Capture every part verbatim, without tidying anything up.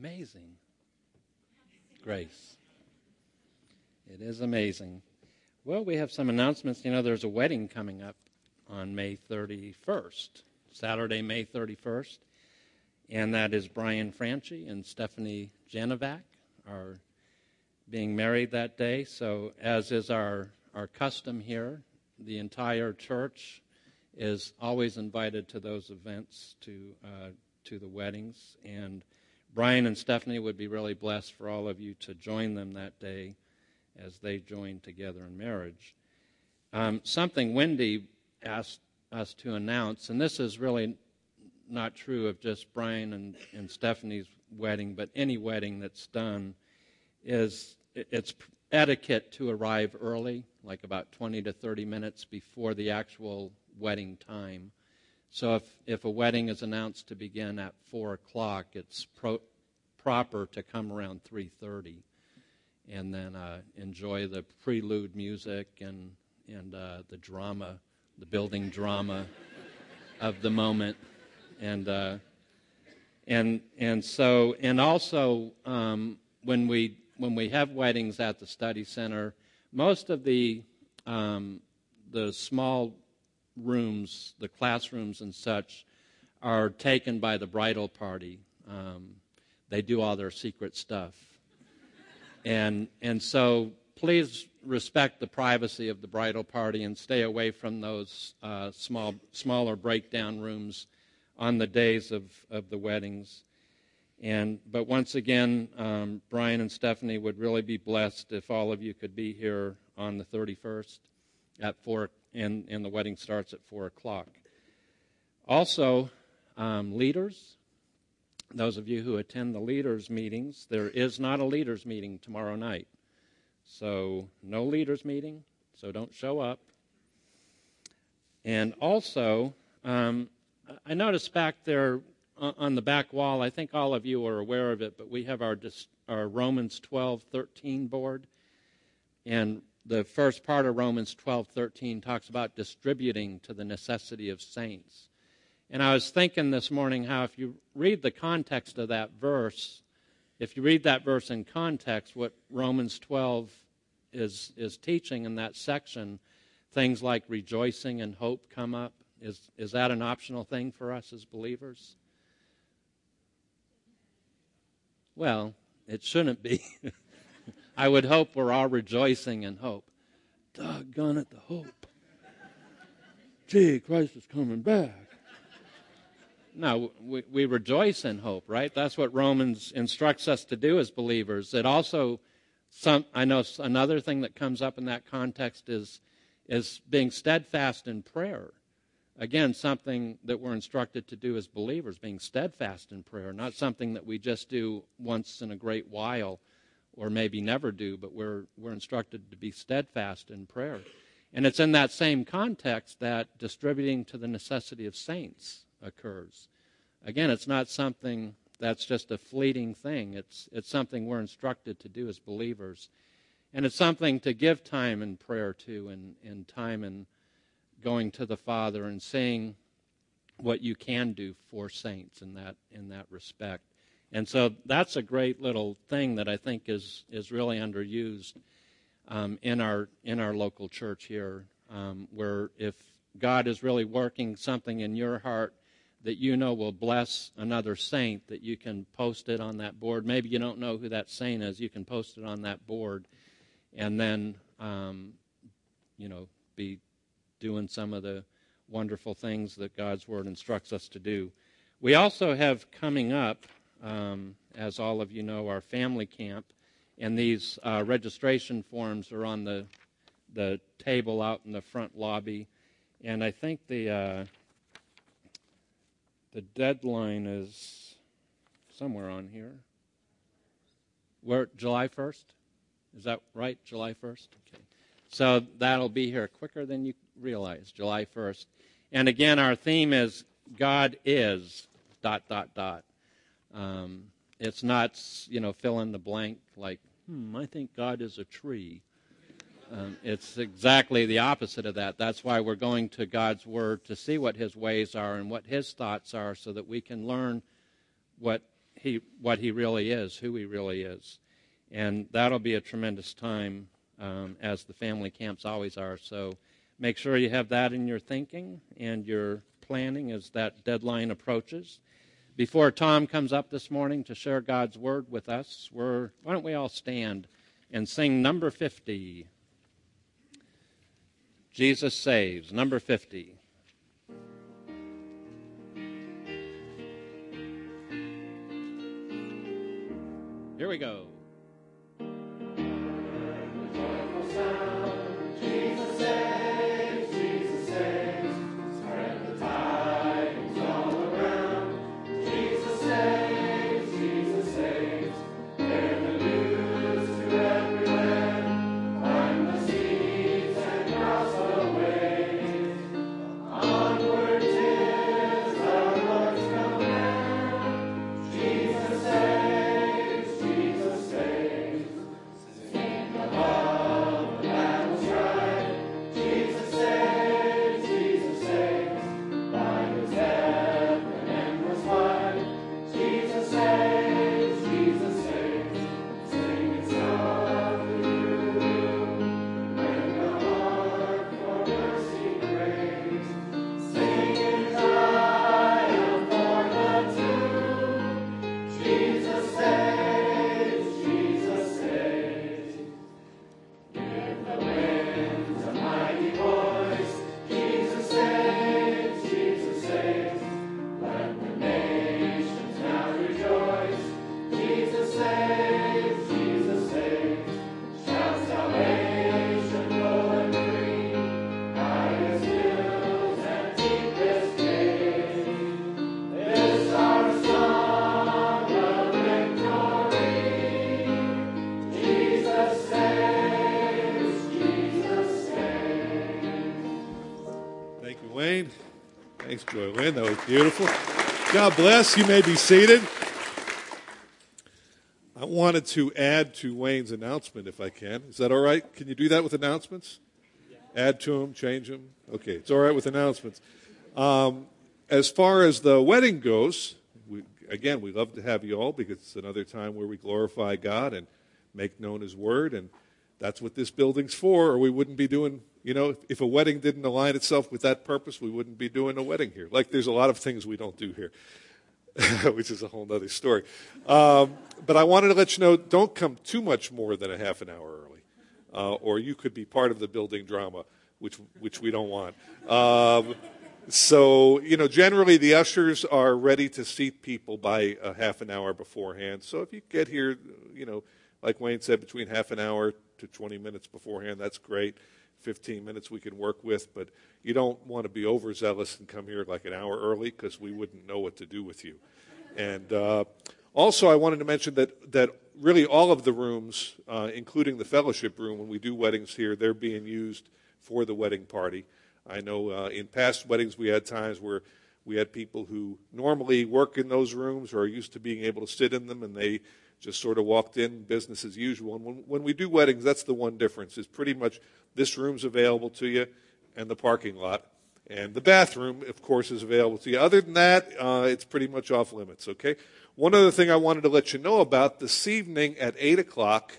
amazing grace. It is amazing. Well, we have some announcements. You know, there's a wedding coming up on May thirty-first, Saturday, May thirty-first, and that is Brian Franchi and Stephanie Janovac are being married that day. So as is our, our custom here, the entire church is always invited to those events, to uh, to the weddings. And Brian and Stephanie would be really blessed for all of you to join them that day as they join together in marriage. Um, something Wendy asked us to announce, and this is really not true of just Brian and, and Stephanie's wedding, but any wedding that's done, is it's etiquette to arrive early, like about twenty to thirty minutes before the actual wedding time. So if, if a wedding is announced to begin at four o'clock, it's pro, proper to come around three thirty and then uh, enjoy the prelude music and, and uh, the drama, the building drama of the moment. And uh, and and so and also um, when we when we have weddings at the study center, most of the um, the small rooms, the classrooms and such, are taken by the bridal party. Um, they do all their secret stuff. And and so please respect the privacy of the bridal party and stay away from those uh, small smaller breakdown rooms on the days of, of the weddings. And but once again, um, Brian and Stephanie would really be blessed if all of you could be here on the thirty-first at four, and, and the wedding starts at four o'clock. Also, um, leaders, those of you who attend the leaders meetings, there is not a leaders meeting tomorrow night. So no leaders meeting, so don't show up. And also, um, I noticed back there on the back wall, I think all of you are aware of it, but we have our, our Romans twelve thirteen board. And the first part of Romans twelve thirteen talks about distributing to the necessity of saints. And I was thinking this morning how if you read the context of that verse, if you read that verse in context, what Romans twelve is, is teaching in that section, things like rejoicing and hope come up. Is, is that an optional thing for us as believers? Well, it shouldn't be. I would hope we're all rejoicing in hope. Doggone it, the hope. Gee, Christ is coming back. No, we, we rejoice in hope, right? That's what Romans instructs us to do as believers. It also, some I know another thing that comes up in that context is, is being steadfast in prayer. Again, something that we're instructed to do as believers, being steadfast in prayer, not something that we just do once in a great while or maybe never do, but we're we're instructed to be steadfast in prayer. And it's in that same context that distributing to the necessity of saints occurs. Again, it's not something that's just a fleeting thing. It's it's something we're instructed to do as believers. And it's something to give time in prayer to, and, and time in going to the Father and saying what you can do for saints in that in that respect. And so that's a great little thing that I think is is really underused um, in our in our local church here, um, where if God is really working something in your heart that you know will bless another saint, that you can post it on that board. Maybe you don't know who that saint is. You can post it on that board, and then um, you know be doing some of the wonderful things that God's Word instructs us to do. We also have coming up, um, as all of you know, our family camp, and these uh, registration forms are on the the table out in the front lobby, and I think the uh, the deadline is somewhere on here. Where July first? Is that right? July first? Okay. So that'll be here quicker than you realize, July first. And again, our theme is God is dot, dot, dot. Um, it's not, you know, fill in the blank like, hmm, I think God is a tree. Um, it's exactly the opposite of that. That's why we're going to God's Word to see what His ways are and what His thoughts are so that we can learn what he what he really is, who he really is. And that'll be a tremendous time, um, as the family camps always are. So make sure you have that in your thinking and your planning as that deadline approaches. Before Tom comes up this morning to share God's word with us, we're, why don't we all stand and sing number fifty, Jesus Saves, number fifty. Here we go. Thanks, Joy Lynn. That was beautiful. God bless. You may be seated. I wanted to add to Wayne's announcement, if I can. Is that all right? Can you do that with announcements? Yeah. Add to them, change them? Okay, it's all right with announcements. Um, as far as the wedding goes, we, again, we love to have you all because it's another time where we glorify God and make known His Word, and that's what this building's for, or we wouldn't be doing, you know, if, if a wedding didn't align itself with that purpose, we wouldn't be doing a wedding here. Like there's a lot of things we don't do here, which is a whole other story. Um, but I wanted to let you know, don't come too much more than a half an hour early, uh, or you could be part of the building drama, which which we don't want. Um, so, you know, generally the ushers are ready to seat people by a half an hour beforehand. So if you get here, you know, like Wayne said, between half an hour to twenty minutes beforehand, that's great. fifteen minutes we can work with, but you don't want to be overzealous and come here like an hour early because we wouldn't know what to do with you. And uh, also I wanted to mention that, that really all of the rooms, uh, including the fellowship room, when we do weddings here, they're being used for the wedding party. I know uh, in past weddings we had times where we had people who normally work in those rooms or are used to being able to sit in them, and they just sort of walked in, business as usual. And when, when we do weddings, that's the one difference, is pretty much this room's available to you and the parking lot. And the bathroom, of course, is available to you. Other than that, uh, it's pretty much off limits, okay? One other thing I wanted to let you know about, this evening at eight o'clock,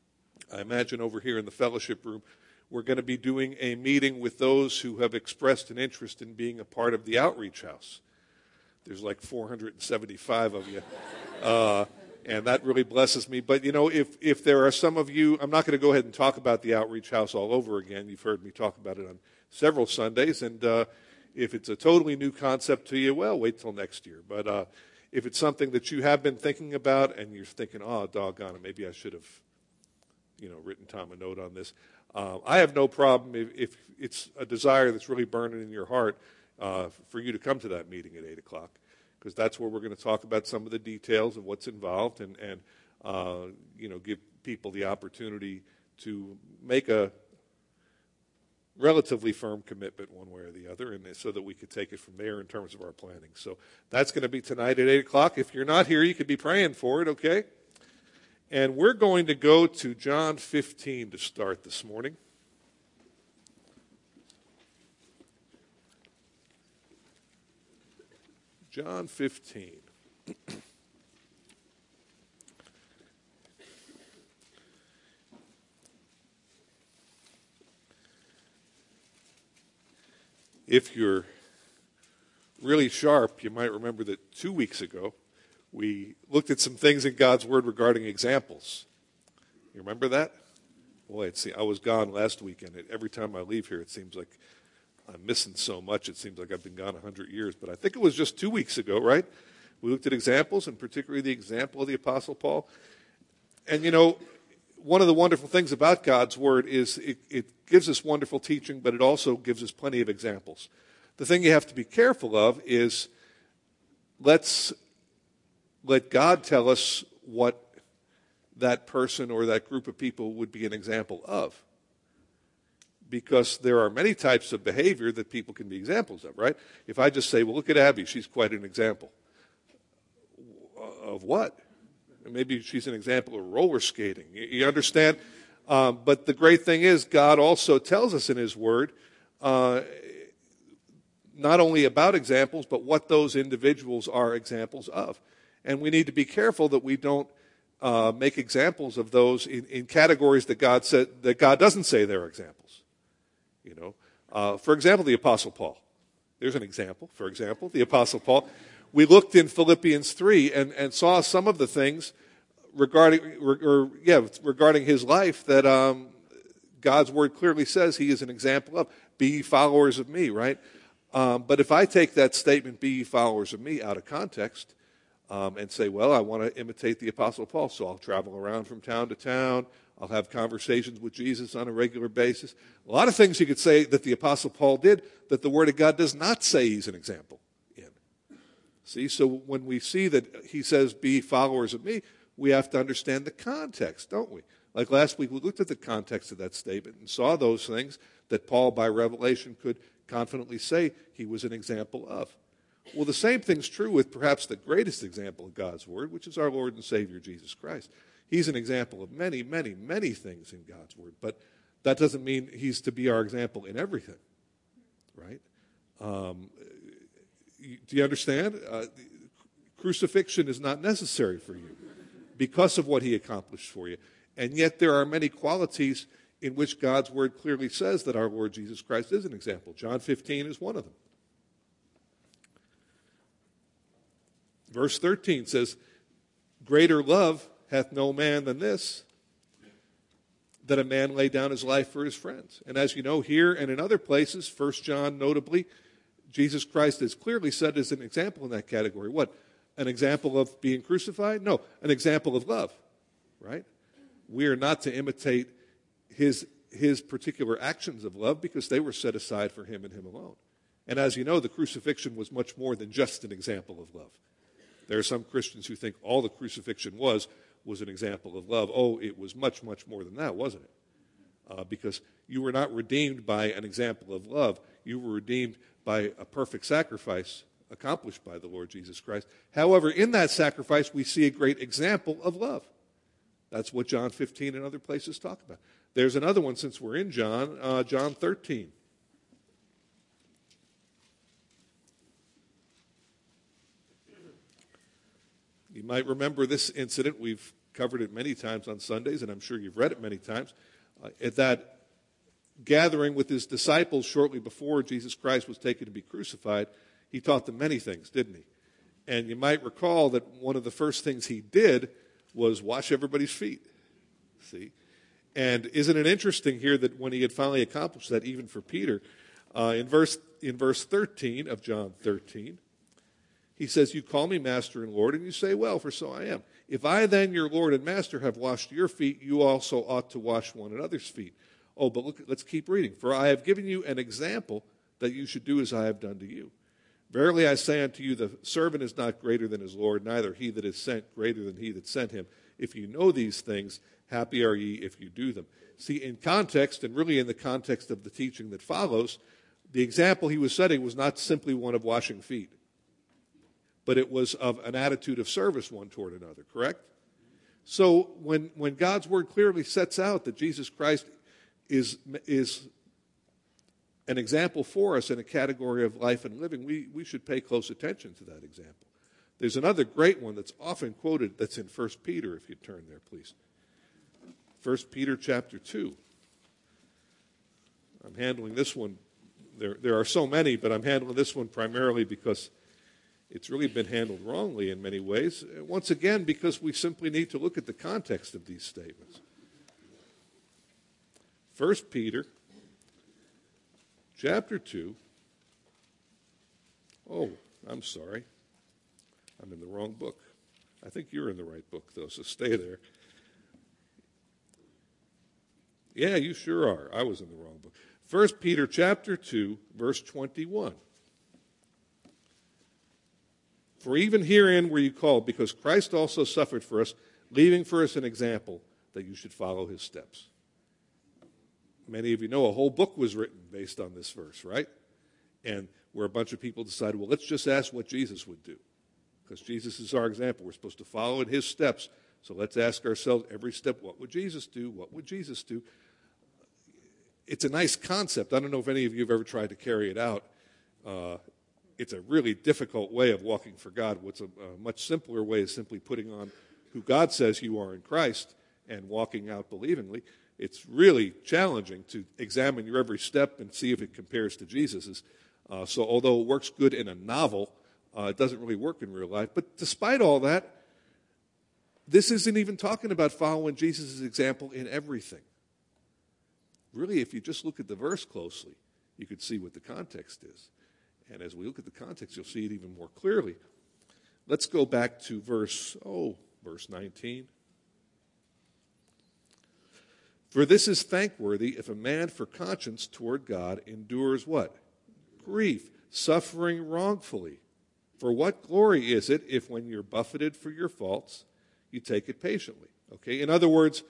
I imagine over here in the fellowship room, we're going to be doing a meeting with those who have expressed an interest in being a part of the Outreach House. There's like four hundred seventy-five of you. Uh, And that really blesses me. But, you know, if, if there are some of you, I'm not going to go ahead and talk about the Outreach House all over again. You've heard me talk about it on several Sundays. And uh, if it's a totally new concept to you, well, wait till next year. But uh, if it's something that you have been thinking about and you're thinking, oh, doggone it, maybe I should have, you know, written Tom a note on this. Uh, I have no problem if, if it's a desire that's really burning in your heart uh, for you to come to that meeting at eight o'clock. Because that's where we're going to talk about some of the details of what's involved and, and uh, you know, give people the opportunity to make a relatively firm commitment one way or the other, and so that we could take it from there in terms of our planning. So that's going to be tonight at eight o'clock. If you're not here, you could be praying for it, okay? And we're going to go to John fifteen to start this morning. John fifteen. If you're really sharp, you might remember that two weeks ago we looked at some things in God's Word regarding examples. You remember that? Boy, it's, I was gone last weekend. Every time I leave here, it seems like I'm missing so much. It seems like I've been gone one hundred years. But I think it was just two weeks ago, right? We looked at examples, and particularly the example of the Apostle Paul. And, you know, one of the wonderful things about God's Word is it, it gives us wonderful teaching, but it also gives us plenty of examples. The thing you have to be careful of is let's let God tell us what that person or that group of people would be an example of. Because there are many types of behavior that people can be examples of, right? If I just say, well, look at Abby, she's quite an example. Of what? Maybe she's an example of roller skating. You understand? Um, but the great thing is God also tells us in His Word uh, not only about examples, but what those individuals are examples of. And we need to be careful that we don't uh, make examples of those in, in categories that God said that God doesn't say they're examples. You know, uh, for example, the Apostle Paul. There's an example. For example, the Apostle Paul. We looked in Philippians three and, and saw some of the things regarding, or, yeah, regarding his life that um, God's Word clearly says he is an example of. Be ye followers of me, right? Um, but if I take that statement, be ye followers of me, out of context, um, and say, well, I want to imitate the Apostle Paul, so I'll travel around from town to town. I'll have conversations with Jesus on a regular basis. A lot of things you could say that the Apostle Paul did that the Word of God does not say he's an example in. See, so when we see that he says, be followers of me, we have to understand the context, don't we? Like last week, we looked at the context of that statement and saw those things that Paul, by revelation, could confidently say he was an example of. Well, the same thing's true with perhaps the greatest example of God's Word, which is our Lord and Savior, Jesus Christ. He's an example of many, many, many things in God's Word, but that doesn't mean he's to be our example in everything, right? Um, do you understand? Uh, crucifixion is not necessary for you because of what he accomplished for you. And yet there are many qualities in which God's Word clearly says that our Lord Jesus Christ is an example. John fifteen is one of them. Verse thirteen says, greater love hath no man than this, that a man lay down his life for his friends. And as you know, here and in other places, First John notably, Jesus Christ is clearly set as an example in that category. What? An example of being crucified? No, an example of love, right? We are not to imitate his, his particular actions of love because they were set aside for him and him alone. And as you know, the crucifixion was much more than just an example of love. There are some Christians who think all the crucifixion was was an example of love. Oh, it was much, much more than that, wasn't it? Uh, because you were not redeemed by an example of love. You were redeemed by a perfect sacrifice accomplished by the Lord Jesus Christ. However, in that sacrifice, we see a great example of love. That's what John fifteen and other places talk about. There's another one, since we're in John, uh, John thirteen. You might remember this incident. We've covered it many times on Sundays, and I'm sure you've read it many times. Uh, at that gathering with his disciples shortly before Jesus Christ was taken to be crucified, he taught them many things, didn't he? And you might recall that one of the first things he did was wash everybody's feet. See? And isn't it interesting here that when he had finally accomplished that, even for Peter, uh, in verse in verse thirteen of John thirteen, he says, you call me Master and Lord, and you say, well, for so I am. If I then, your Lord and Master, have washed your feet, you also ought to wash one another's feet. Oh, but look, let's keep reading. For I have given you an example that you should do as I have done to you. Verily I say unto you, the servant is not greater than his Lord, neither he that is sent greater than he that sent him. If you know these things, happy are ye if you do them. See, in context, and really in the context of the teaching that follows, the example he was setting was not simply one of washing feet, but it was of an attitude of service one toward another, correct? So when, when God's Word clearly sets out that Jesus Christ is, is an example for us in a category of life and living, we, we should pay close attention to that example. There's another great one that's often quoted that's in First Peter, if you turn there, please. First Peter chapter two. I'm handling this one there, there are so many, but I'm handling this one primarily because it's really been handled wrongly in many ways. Once again, because we simply need to look at the context of these statements. First Peter, chapter two. Oh, I'm sorry. I'm in the wrong book. I think you're in the right book, though, so stay there. Yeah, you sure are. I was in the wrong book. First Peter chapter two, verse twenty-one. For even herein were you called, because Christ also suffered for us, leaving for us an example that you should follow his steps. Many of you know a whole book was written based on this verse, right? And where a bunch of people decided, well, let's just ask what Jesus would do. Because Jesus is our example. We're supposed to follow in his steps. So let's ask ourselves every step, what would Jesus do? What would Jesus do? It's a nice concept. I don't know if any of you have ever tried to carry it out. Uh, it's a really difficult way of walking for God. What's a, a much simpler way is simply putting on who God says you are in Christ and walking out believingly. It's really challenging to examine your every step and see if it compares to Jesus's. Uh, so although it works good in a novel, uh, it doesn't really work in real life. But despite all that, this isn't even talking about following Jesus' example in everything. Really, if you just look at the verse closely, you could see what the context is. And as we look at the context, you'll see it even more clearly. Let's go back to verse, oh, verse nineteen. For this is thankworthy if a man for conscience toward God endures what? Grief, suffering wrongfully. For what glory is it if when you're buffeted for your faults, you take it patiently? Okay, in other words,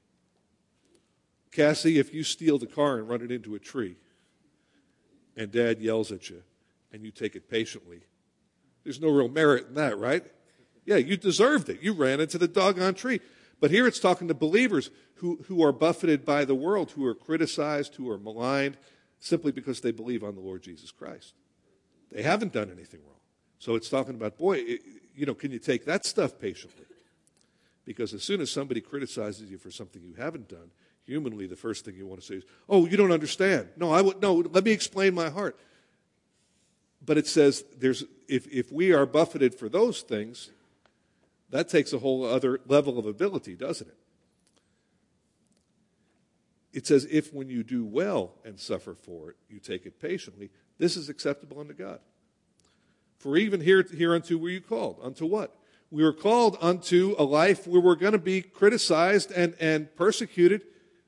Cassie, if you steal the car and run it into a tree, and Dad yells at you, and you take it patiently, there's no real merit in that, right? Yeah, you deserved it. You ran into the doggone tree. But here it's talking to believers who, who are buffeted by the world, who are criticized, who are maligned, simply because they believe on the Lord Jesus Christ. They haven't done anything wrong. So it's talking about, boy, it, you know, can you take that stuff patiently? Because as soon as somebody criticizes you for something you haven't done, humanly, the first thing you want to say is, oh, you don't understand. No, I would, no, let me explain my heart. But it says, there's if, if we are buffeted for those things, that takes a whole other level of ability, doesn't it? It says, if when you do well and suffer for it, you take it patiently, this is acceptable unto God. For even here, hereunto were you called. Unto what? We were called unto a life where we're going to be criticized and, and persecuted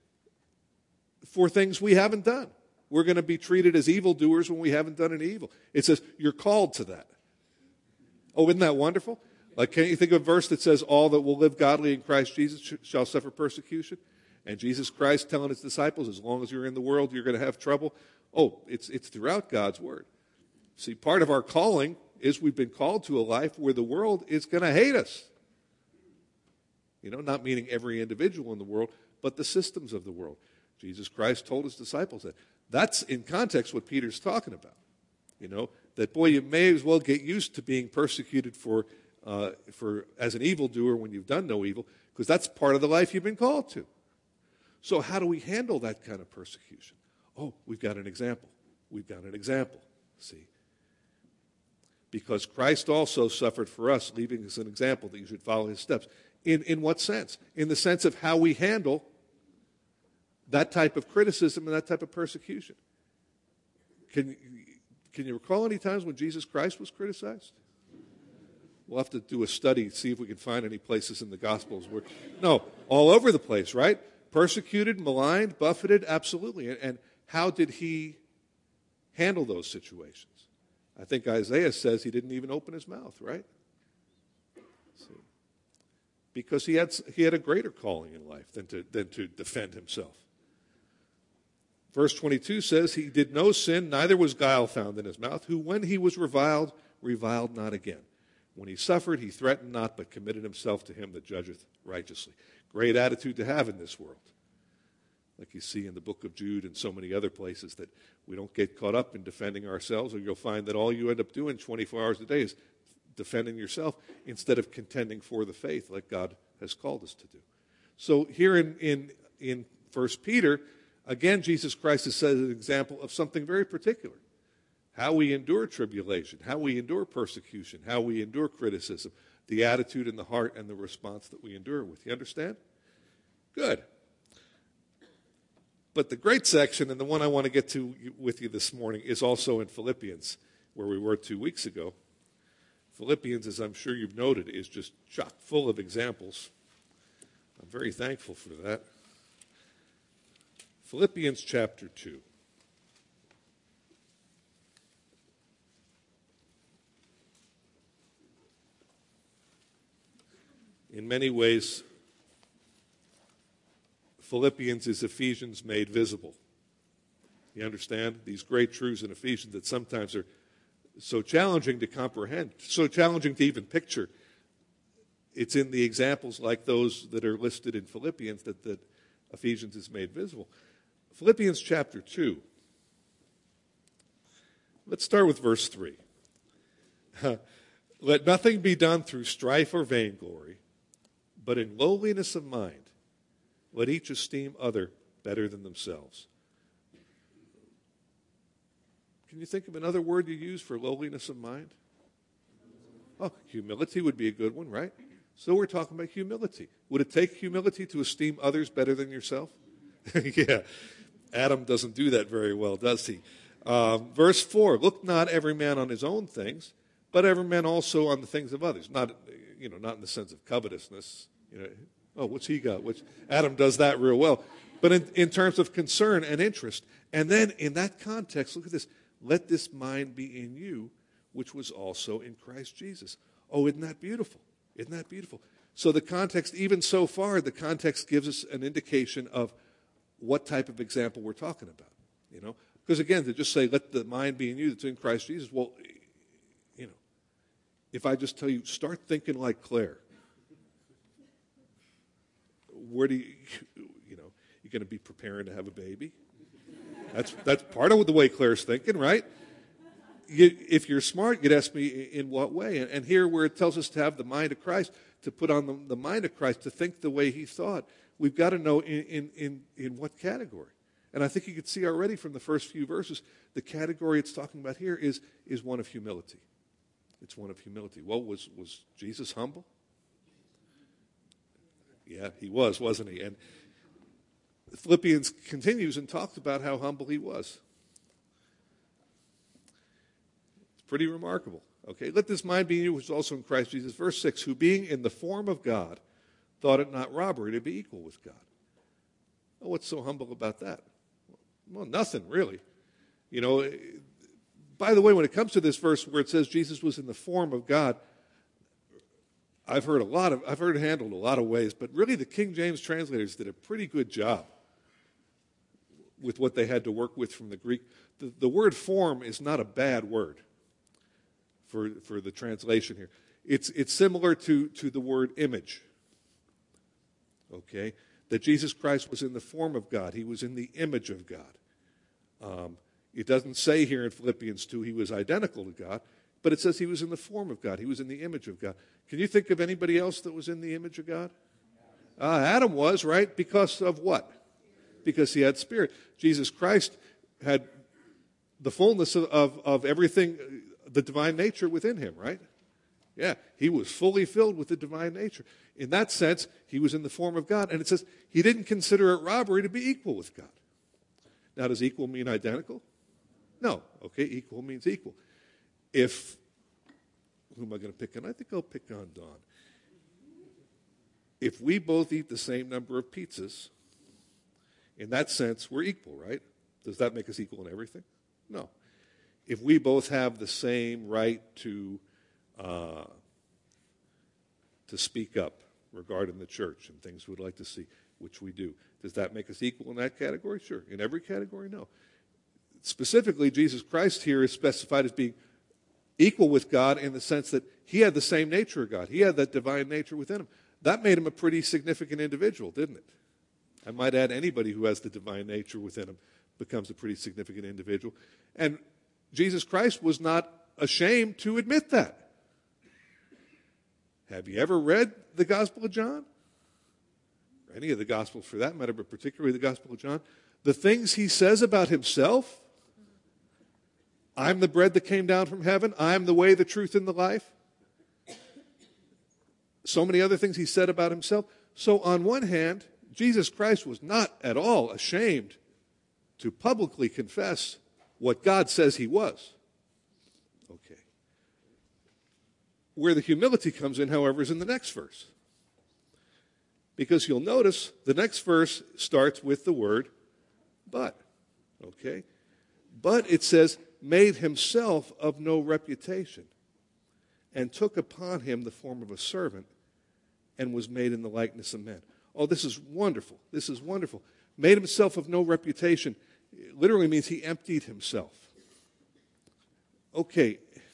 for things we haven't done. We're going to be treated as evildoers when we haven't done any evil. It says, you're called to that. Oh, isn't that wonderful? Like, can't you think of a verse that says, all that will live godly in Christ Jesus sh- shall suffer persecution? And Jesus Christ telling his disciples, as long as you're in the world, you're going to have trouble. Oh, it's it's throughout God's word. See, part of our calling is we've been called to a life where the world is going to hate us. You know, not meaning every individual in the world, but the systems of the world. Jesus Christ told his disciples that. That's in context what Peter's talking about. You know, that, boy, you may as well get used to being persecuted for, uh, for as an evildoer when you've done no evil, because that's part of the life you've been called to. So how do we handle that kind of persecution? Oh, we've got an example. We've got an example, see. Because Christ also suffered for us, leaving us an example that you should follow his steps. In, in what sense? In the sense of how we handle that type of criticism and that type of persecution. Can, can you recall any times when Jesus Christ was criticized? We'll have to do a study, see if we can find any places in the Gospels where, no, all over the place, right? Persecuted, maligned, buffeted, absolutely. And, and how did he handle those situations? I think Isaiah says he didn't even open his mouth, right? See. Because he had, he had a greater calling in life than to, than to defend himself. Verse twenty-two says, he did no sin, neither was guile found in his mouth, who when he was reviled, reviled not again. When he suffered, he threatened not, but committed himself to him that judgeth righteously. Great attitude to have in this world. Like you see in the book of Jude and so many other places, that we don't get caught up in defending ourselves, or you'll find that all you end up doing twenty-four hours a day is defending yourself instead of contending for the faith like God has called us to do. So here in, in, in First Peter, Again, Jesus Christ is set as an example of something very particular. How we endure tribulation, how we endure persecution, how we endure criticism, the attitude and the heart and the response that we endure with. You understand? Good. But the great section, and the one I want to get to with you this morning, is also in Philippians, where we were two weeks ago. Philippians, as I'm sure you've noted, is just chock full of examples. I'm very thankful for that. Philippians chapter two. In many ways, Philippians is Ephesians made visible. You understand? These great truths in Ephesians that sometimes are so challenging to comprehend, so challenging to even picture. It's in the examples like those that are listed in Philippians that, that Ephesians is made visible. Philippians chapter two. Let's start with verse three. Let nothing be done through strife or vainglory, but in lowliness of mind, let each esteem other better than themselves. Can you think of another word you use for lowliness of mind? Oh, humility would be a good one, right? So we're talking about humility. Would it take humility to esteem others better than yourself? Yeah. Adam doesn't do that very well, does he? Um, verse four, look not every man on his own things, but every man also on the things of others. Not, you know, not in the sense of covetousness. You know, oh, what's he got? Which Adam does that real well. But in, in terms of concern and interest. And then in that context, look at this. Let this mind be in you, which was also in Christ Jesus. Oh, isn't that beautiful? Isn't that beautiful? So the context, even so far, the context gives us an indication of what type of example we're talking about. You know, because again, to just say, let the mind be in you that's in Christ Jesus, well, you know, if I just tell you, start thinking like Claire, where do you, you know, you're going to be preparing to have a baby? That's that's part of the way Claire's thinking, right? You, if you're smart, you'd ask me in what way. And, and here where it tells us to have the mind of Christ, to put on the, the mind of Christ, to think the way he thought, we've got to know in, in, in, in what category. And I think you can see already from the first few verses, the category it's talking about here is, is one of humility. It's one of humility. Well, was, was Jesus humble? Yeah, he was, wasn't he? And Philippians continues and talks about how humble he was. It's pretty remarkable. Okay, let this mind be in you, which is also in Christ Jesus. Verse six, who being in the form of God, thought it not robbery to be equal with God. Oh, what's so humble about that? Well, nothing, really. You know, by the way, when it comes to this verse where it says Jesus was in the form of God, I've heard a lot of, I've heard it handled a lot of ways, but really the King James translators did a pretty good job with what they had to work with from the Greek. The, the word form is not a bad word for, for the translation here. It's, it's similar to, to the word image. Okay? That Jesus Christ was in the form of God. He was in the image of God. Um, it doesn't say here in Philippians two he was identical to God, but it says he was in the form of God. He was in the image of God. Can you think of anybody else that was in the image of God? Uh, Adam was, right? Because of what? Because he had spirit. Jesus Christ had the fullness of, of, of everything, the divine nature within him, right? Yeah, he was fully filled with the divine nature. In that sense, he was in the form of God. And it says he didn't consider it robbery to be equal with God. Now, does equal mean identical? No. Okay, equal means equal. If, who am I going to pick on? I think I'll pick on Don. If we both eat the same number of pizzas, in that sense, we're equal, right? Does that make us equal in everything? No. If we both have the same right to uh, to speak up regarding the church and things we'd like to see, which we do, does that make us equal in that category? Sure. In every category? No. Specifically, Jesus Christ here is specified as being equal with God in the sense that he had the same nature of God. He had that divine nature within him. That made him a pretty significant individual, didn't it? I might add, anybody who has the divine nature within him becomes a pretty significant individual. And Jesus Christ was not ashamed to admit that. Have you ever read the Gospel of John? Or any of the Gospels for that matter, but particularly the Gospel of John? The things he says about himself, I'm the bread that came down from heaven, I'm the way, the truth, and the life. So many other things he said about himself. So on one hand, Jesus Christ was not at all ashamed to publicly confess what God says he was. Okay. Where the humility comes in, however, is in the next verse. Because you'll notice the next verse starts with the word but. Okay? But it says, made himself of no reputation, and took upon him the form of a servant, and was made in the likeness of men. Oh, this is wonderful. This is wonderful. Made himself of no reputation. It literally means he emptied himself. Okay.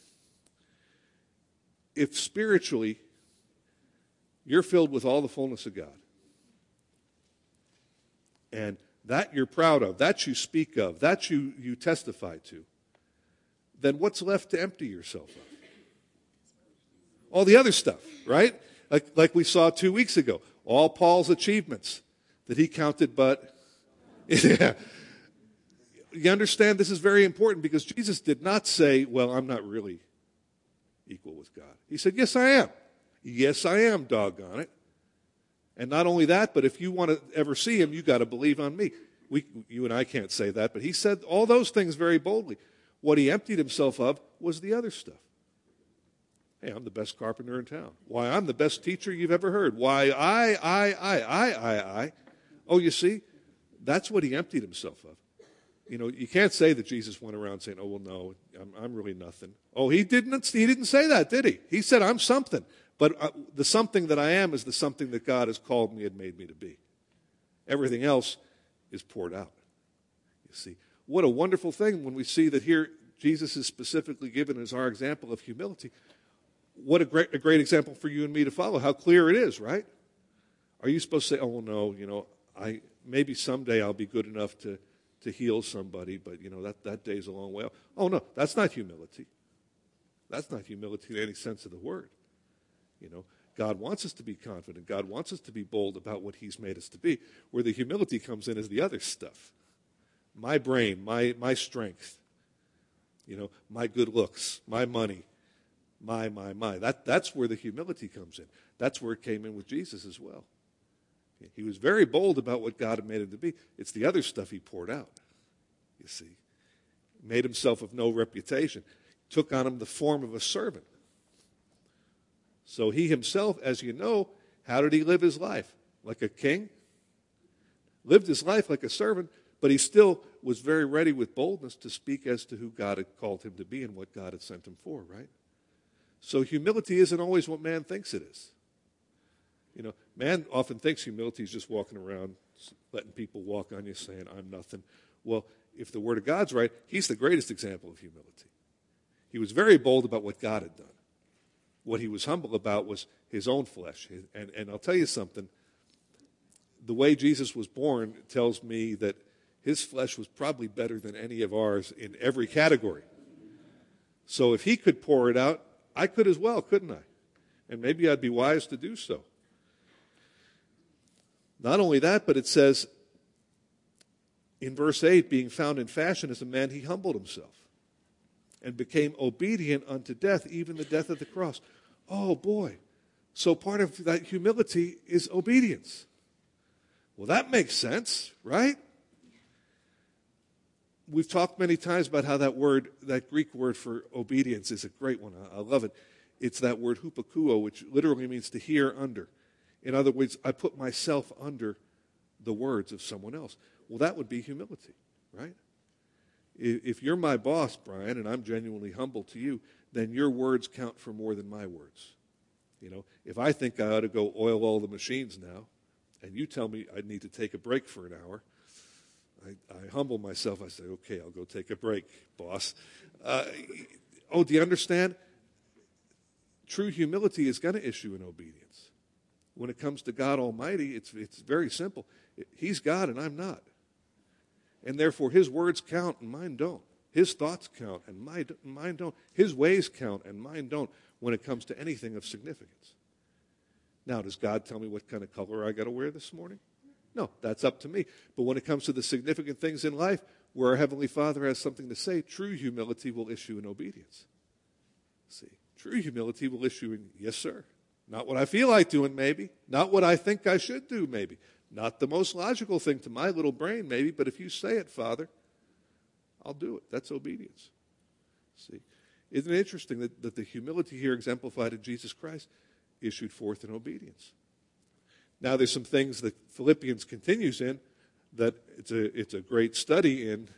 If spiritually you're filled with all the fullness of God, and that you're proud of, that you speak of, that you, you testify to, then what's left to empty yourself of? All the other stuff, right? Like, like we saw two weeks ago. All Paul's achievements that he counted, but yeah. You understand this is very important because Jesus did not say, well, I'm not really equal with God. He said, yes, I am. Yes, I am, doggone it. And not only that, but if you want to ever see him, you got to believe on me. We, you and I can't say that, but he said all those things very boldly. What he emptied himself of was the other stuff. Hey, I'm the best carpenter in town. Why, I'm the best teacher you've ever heard. Why, I, I, I, I, I, I. Oh, you see, that's what he emptied himself of. You know, you can't say that Jesus went around saying, oh, well, no, I'm, I'm really nothing. Oh, he didn't, he didn't say that, did he? He said, I'm something. But uh, the something that I am is the something that God has called me and made me to be. Everything else is poured out. You see, what a wonderful thing when we see that here Jesus is specifically given as our example of humility. What a great, a great example for you and me to follow. How clear it is, right? Are you supposed to say, oh, no, you know, I maybe someday I'll be good enough to, to heal somebody, but, you know, that, that day's a long way off. Oh, no, that's not humility. That's not humility in any sense of the word. You know, God wants us to be confident. God wants us to be bold about what he's made us to be. Where the humility comes in is the other stuff. My brain, my, my strength, you know, my good looks, my money, my, my, my. That, that's where the humility comes in. That's where it came in with Jesus as well. He was very bold about what God had made him to be. It's the other stuff he poured out, you see. Made himself of no reputation. Took on him the form of a servant. So he himself, as you know, how did he live his life? Like a king? Lived his life like a servant, but he still was very ready with boldness to speak as to who God had called him to be and what God had sent him for, right? So humility isn't always what man thinks it is. You know, man often thinks humility is just walking around, letting people walk on you, saying, I'm nothing. Well, if the Word of God's right, he's the greatest example of humility. He was very bold about what God had done. What he was humble about was his own flesh. And, and I'll tell you something. The way Jesus was born tells me that his flesh was probably better than any of ours in every category. So if he could pour it out, I could as well, couldn't I? And maybe I'd be wise to do so. Not only that, but it says in verse eight, being found in fashion as a man, he humbled himself and became obedient unto death, even the death of the cross. Oh, boy. So part of that humility is obedience. Well, that makes sense, right? We've talked many times about how that word, that Greek word for obedience is a great one. I love it. It's that word hupakuo, which literally means to hear under. In other words, I put myself under the words of someone else. Well, that would be humility, right? If you're my boss, Brian, and I'm genuinely humble to you, then your words count for more than my words. You know, if I think I ought to go oil all the machines now, and you tell me I need to take a break for an hour, I, I humble myself. I say, okay, I'll go take a break, boss. Uh, oh, do you understand? True humility is going to issue in obedience. When it comes to God Almighty, it's it's very simple. He's God and I'm not. And therefore, his words count and mine don't. His thoughts count and my, mine don't. His ways count and mine don't when it comes to anything of significance. Now, does God tell me what kind of color I got to wear this morning? No, that's up to me. But when it comes to the significant things in life where our Heavenly Father has something to say, true humility will issue in obedience. See, true humility will issue in, yes, sir. Not what I feel like doing, maybe. Not what I think I should do, maybe. Not the most logical thing to my little brain, maybe. But if you say it, Father, I'll do it. That's obedience. See, isn't it interesting that, that the humility here exemplified in Jesus Christ issued forth in obedience? Now, there's some things that Philippians continues in that it's a, it's a great study in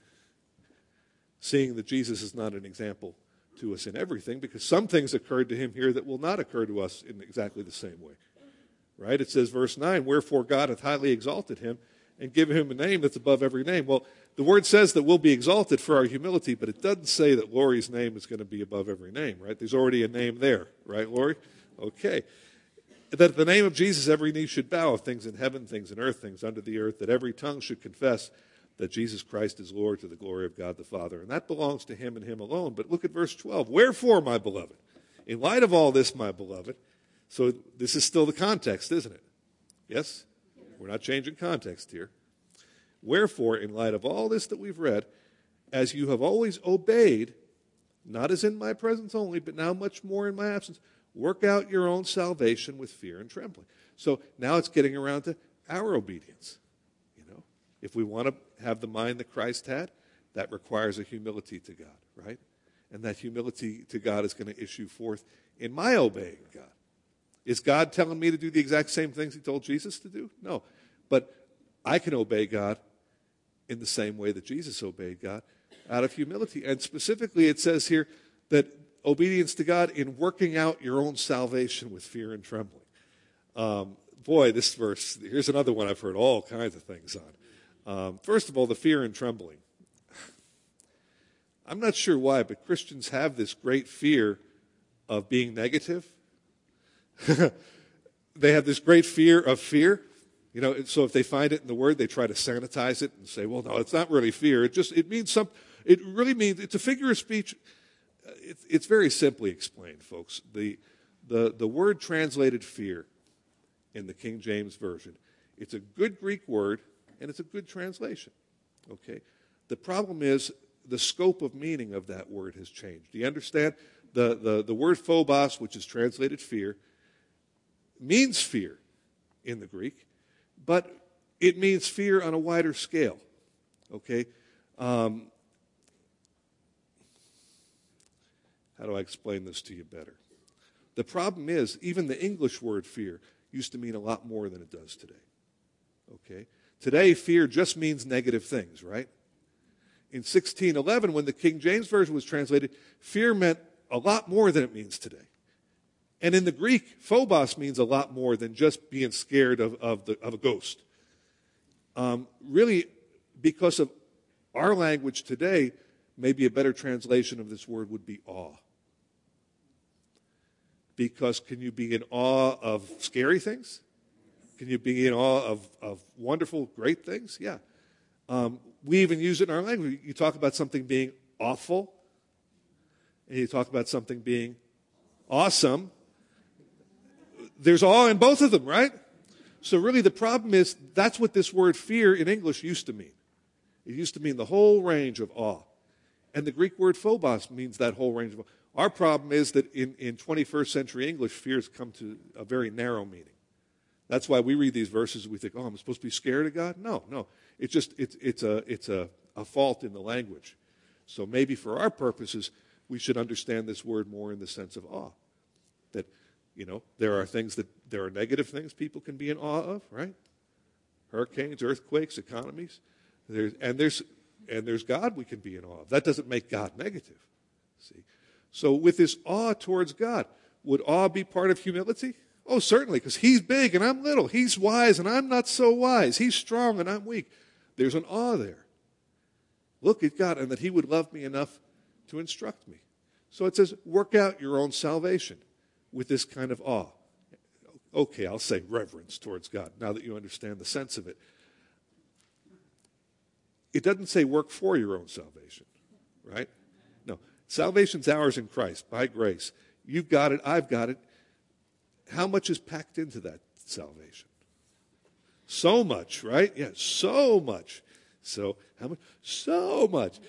seeing that Jesus is not an example to us in everything, because some things occurred to him here that will not occur to us in exactly the same way. Right? It says, verse nine, wherefore God hath highly exalted him and given him a name that's above every name. Well, the word says that we'll be exalted for our humility, but it doesn't say that Lori's name is going to be above every name, right? There's already a name there, right, Lori? Okay. That the name of Jesus every knee should bow, of things in heaven, things in earth, things under the earth, that every tongue should confess that Jesus Christ is Lord, to the glory of God the Father. And that belongs to him and him alone. But look at verse twelve. Wherefore, my beloved, in light of all this, my beloved, so this is still the context, isn't it? Yes? We're not changing context here. Wherefore, in light of all this that we've read, as you have always obeyed, not as in my presence only, but now much more in my absence, work out your own salvation with fear and trembling. So now it's getting around to our obedience. You know, if we want to have the mind that Christ had, that requires a humility to God, right? And that humility to God is going to issue forth in my obeying God. Is God telling me to do the exact same things he told Jesus to do? No. But I can obey God in the same way that Jesus obeyed God, out of humility. And specifically, it says here that obedience to God in working out your own salvation with fear and trembling. Um, boy, this verse, here's another one I've heard all kinds of things on. Um, first of all, the fear and trembling. I'm not sure why, but Christians have this great fear of being negative. They have this great fear of fear. You know, so if they find it in the Word, they try to sanitize it and say, well, no, it's not really fear. It just, it means some, it really means, it's a figure of speech. It's, it's very simply explained, folks. The, the, the word translated fear in the King James Version, it's a good Greek word, and it's a good translation. Okay? The problem is the scope of meaning of that word has changed. Do you understand? The, the, the word phobos, which is translated fear, means fear in the Greek, but it means fear on a wider scale. Okay? Um, how do I explain this to you better? The problem is, even the English word fear used to mean a lot more than it does today. Okay? Today, fear just means negative things, right? In sixteen eleven, when the King James Version was translated, fear meant a lot more than it means today. And in the Greek, phobos means a lot more than just being scared of, of, the, of a ghost. Um, really, because of our language today, maybe a better translation of this word would be awe. Because can you be in awe of scary things? Can you be in awe of, of wonderful, great things? Yeah. Um, we even use it in our language. You talk about something being awful, and you talk about something being awesome. There's awe in both of them, right? So really the problem is that's what this word fear in English used to mean. It used to mean the whole range of awe. And the Greek word phobos means that whole range of awe. Our problem is that in, in twenty-first century English, fear has come to a very narrow meaning. That's why we read these verses and we think, oh, I'm supposed to be scared of God? No, no. It's just, it's, it's, a, it's a, a fault in the language. So maybe for our purposes, we should understand this word more in the sense of awe. That, you know, there are things that, there are negative things people can be in awe of, right? Hurricanes, earthquakes, economies. There's, and there's, and there's God we can be in awe of. That doesn't make God negative, see? So with this awe towards God, would awe be part of humility? Oh, certainly, because he's big and I'm little. He's wise and I'm not so wise. He's strong and I'm weak. There's an awe there. Look at God, and that he would love me enough to instruct me. So it says, work out your own salvation with this kind of awe. Okay, I'll say reverence towards God, now that you understand the sense of it. It doesn't say work for your own salvation, right? No. Salvation's ours in Christ, by grace. You've got it, I've got it. How much is packed into that salvation? So much, right? Yeah, so much. So, how much? So much.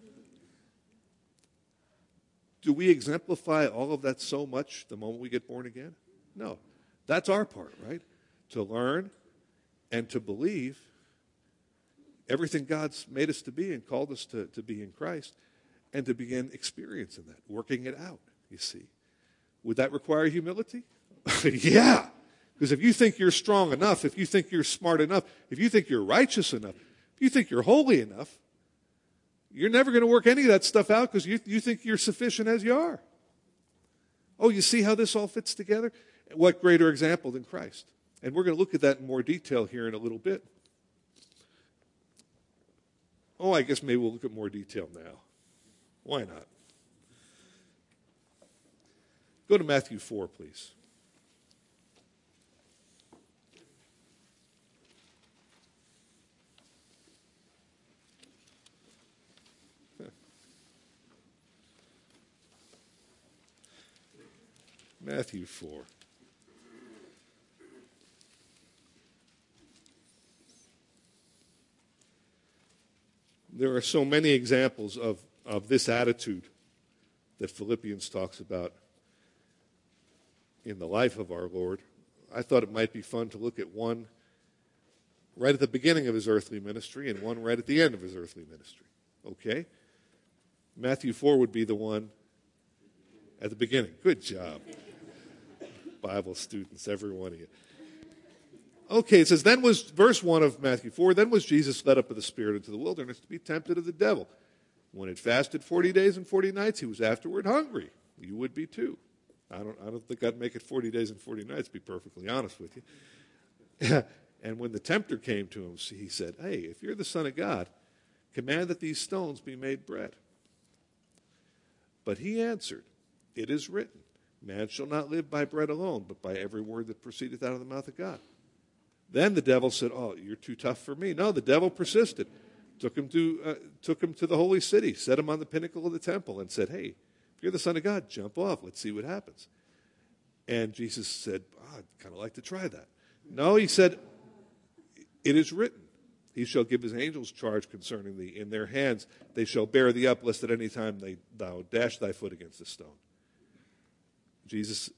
Do we exemplify all of that so much the moment we get born again? No. That's our part, right? To learn and to believe everything God's made us to be and called us to, to be in Christ, and to begin experiencing that, working it out, you see. Would that require humility? Yeah. Because if you think you're strong enough, if you think you're smart enough, if you think you're righteous enough, if you think you're holy enough, you're never going to work any of that stuff out because you, you think you're sufficient as you are. Oh, you see how this all fits together? What greater example than Christ? And we're going to look at that in more detail here in a little bit. Oh, I guess maybe we'll look at more detail now. Why not? Go to Matthew four, please. Matthew four. There are so many examples of, of this attitude that Philippians talks about in the life of our Lord. I thought it might be fun to look at one right at the beginning of his earthly ministry and one right at the end of his earthly ministry. Okay? Matthew four would be the one at the beginning. Good job. Bible students, every one of you. Okay, it says, then was, verse one of Matthew four, then was Jesus led up of the Spirit into the wilderness to be tempted of the devil. When it fasted forty days and forty nights, he was afterward hungry. You would be too. I don't, I don't think I'd make it forty days and forty nights, to be perfectly honest with you. And when the tempter came to him, he said, hey, if you're the Son of God, command that these stones be made bread. But he answered, it is written, man shall not live by bread alone, but by every word that proceedeth out of the mouth of God. Then the devil said, oh, you're too tough for me. No, the devil persisted. Took him to uh, took him to the holy city, set him on the pinnacle of the temple, and said, hey, if you're the Son of God, jump off. Let's see what happens. And Jesus said, oh, I'd kind of like to try that. No, he said, it is written, he shall give his angels charge concerning thee. In their hands they shall bear thee up, lest at any time they, thou dash thy foot against a stone. Jesus...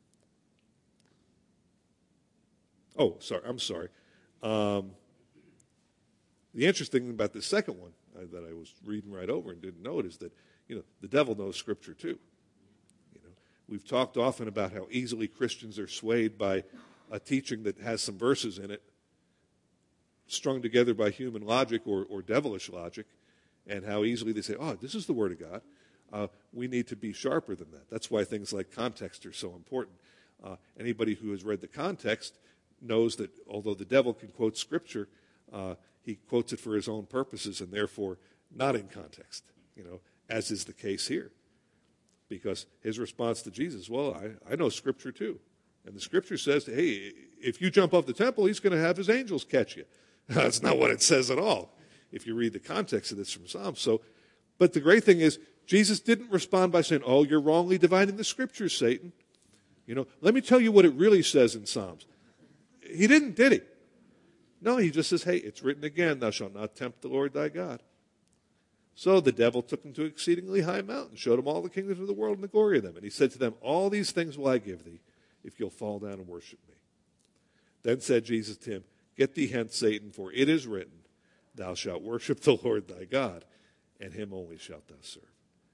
Oh, sorry, I'm sorry. Um, the interesting thing about the second one uh, that I was reading right over and didn't know it is that, you know, the devil knows Scripture too. You know, we've talked often about how easily Christians are swayed by a teaching that has some verses in it, strung together by human logic or, or devilish logic, and how easily they say, oh, this is the Word of God. Uh, we need to be sharper than that. That's why things like context are so important. Uh, anybody who has read the context knows that although the devil can quote Scripture, uh, he quotes it for his own purposes and therefore not in context, you know, as is the case here. Because his response to Jesus, well, I, I know Scripture too. And the Scripture says, hey, if you jump off the temple, he's going to have his angels catch you. That's not what it says at all, if you read the context of this from Psalms. So, but the great thing is, Jesus didn't respond by saying, oh, you're wrongly dividing the Scriptures, Satan. You know, let me tell you what it really says in Psalms. He didn't, did he? No, he just says, hey, it's written again, thou shalt not tempt the Lord thy God. So the devil took him to an exceedingly high mountain, showed him all the kingdoms of the world and the glory of them. And he said to them, all these things will I give thee, if you'll fall down and worship me. Then said Jesus to him, get thee hence, Satan, for it is written, thou shalt worship the Lord thy God, and him only shalt thou serve.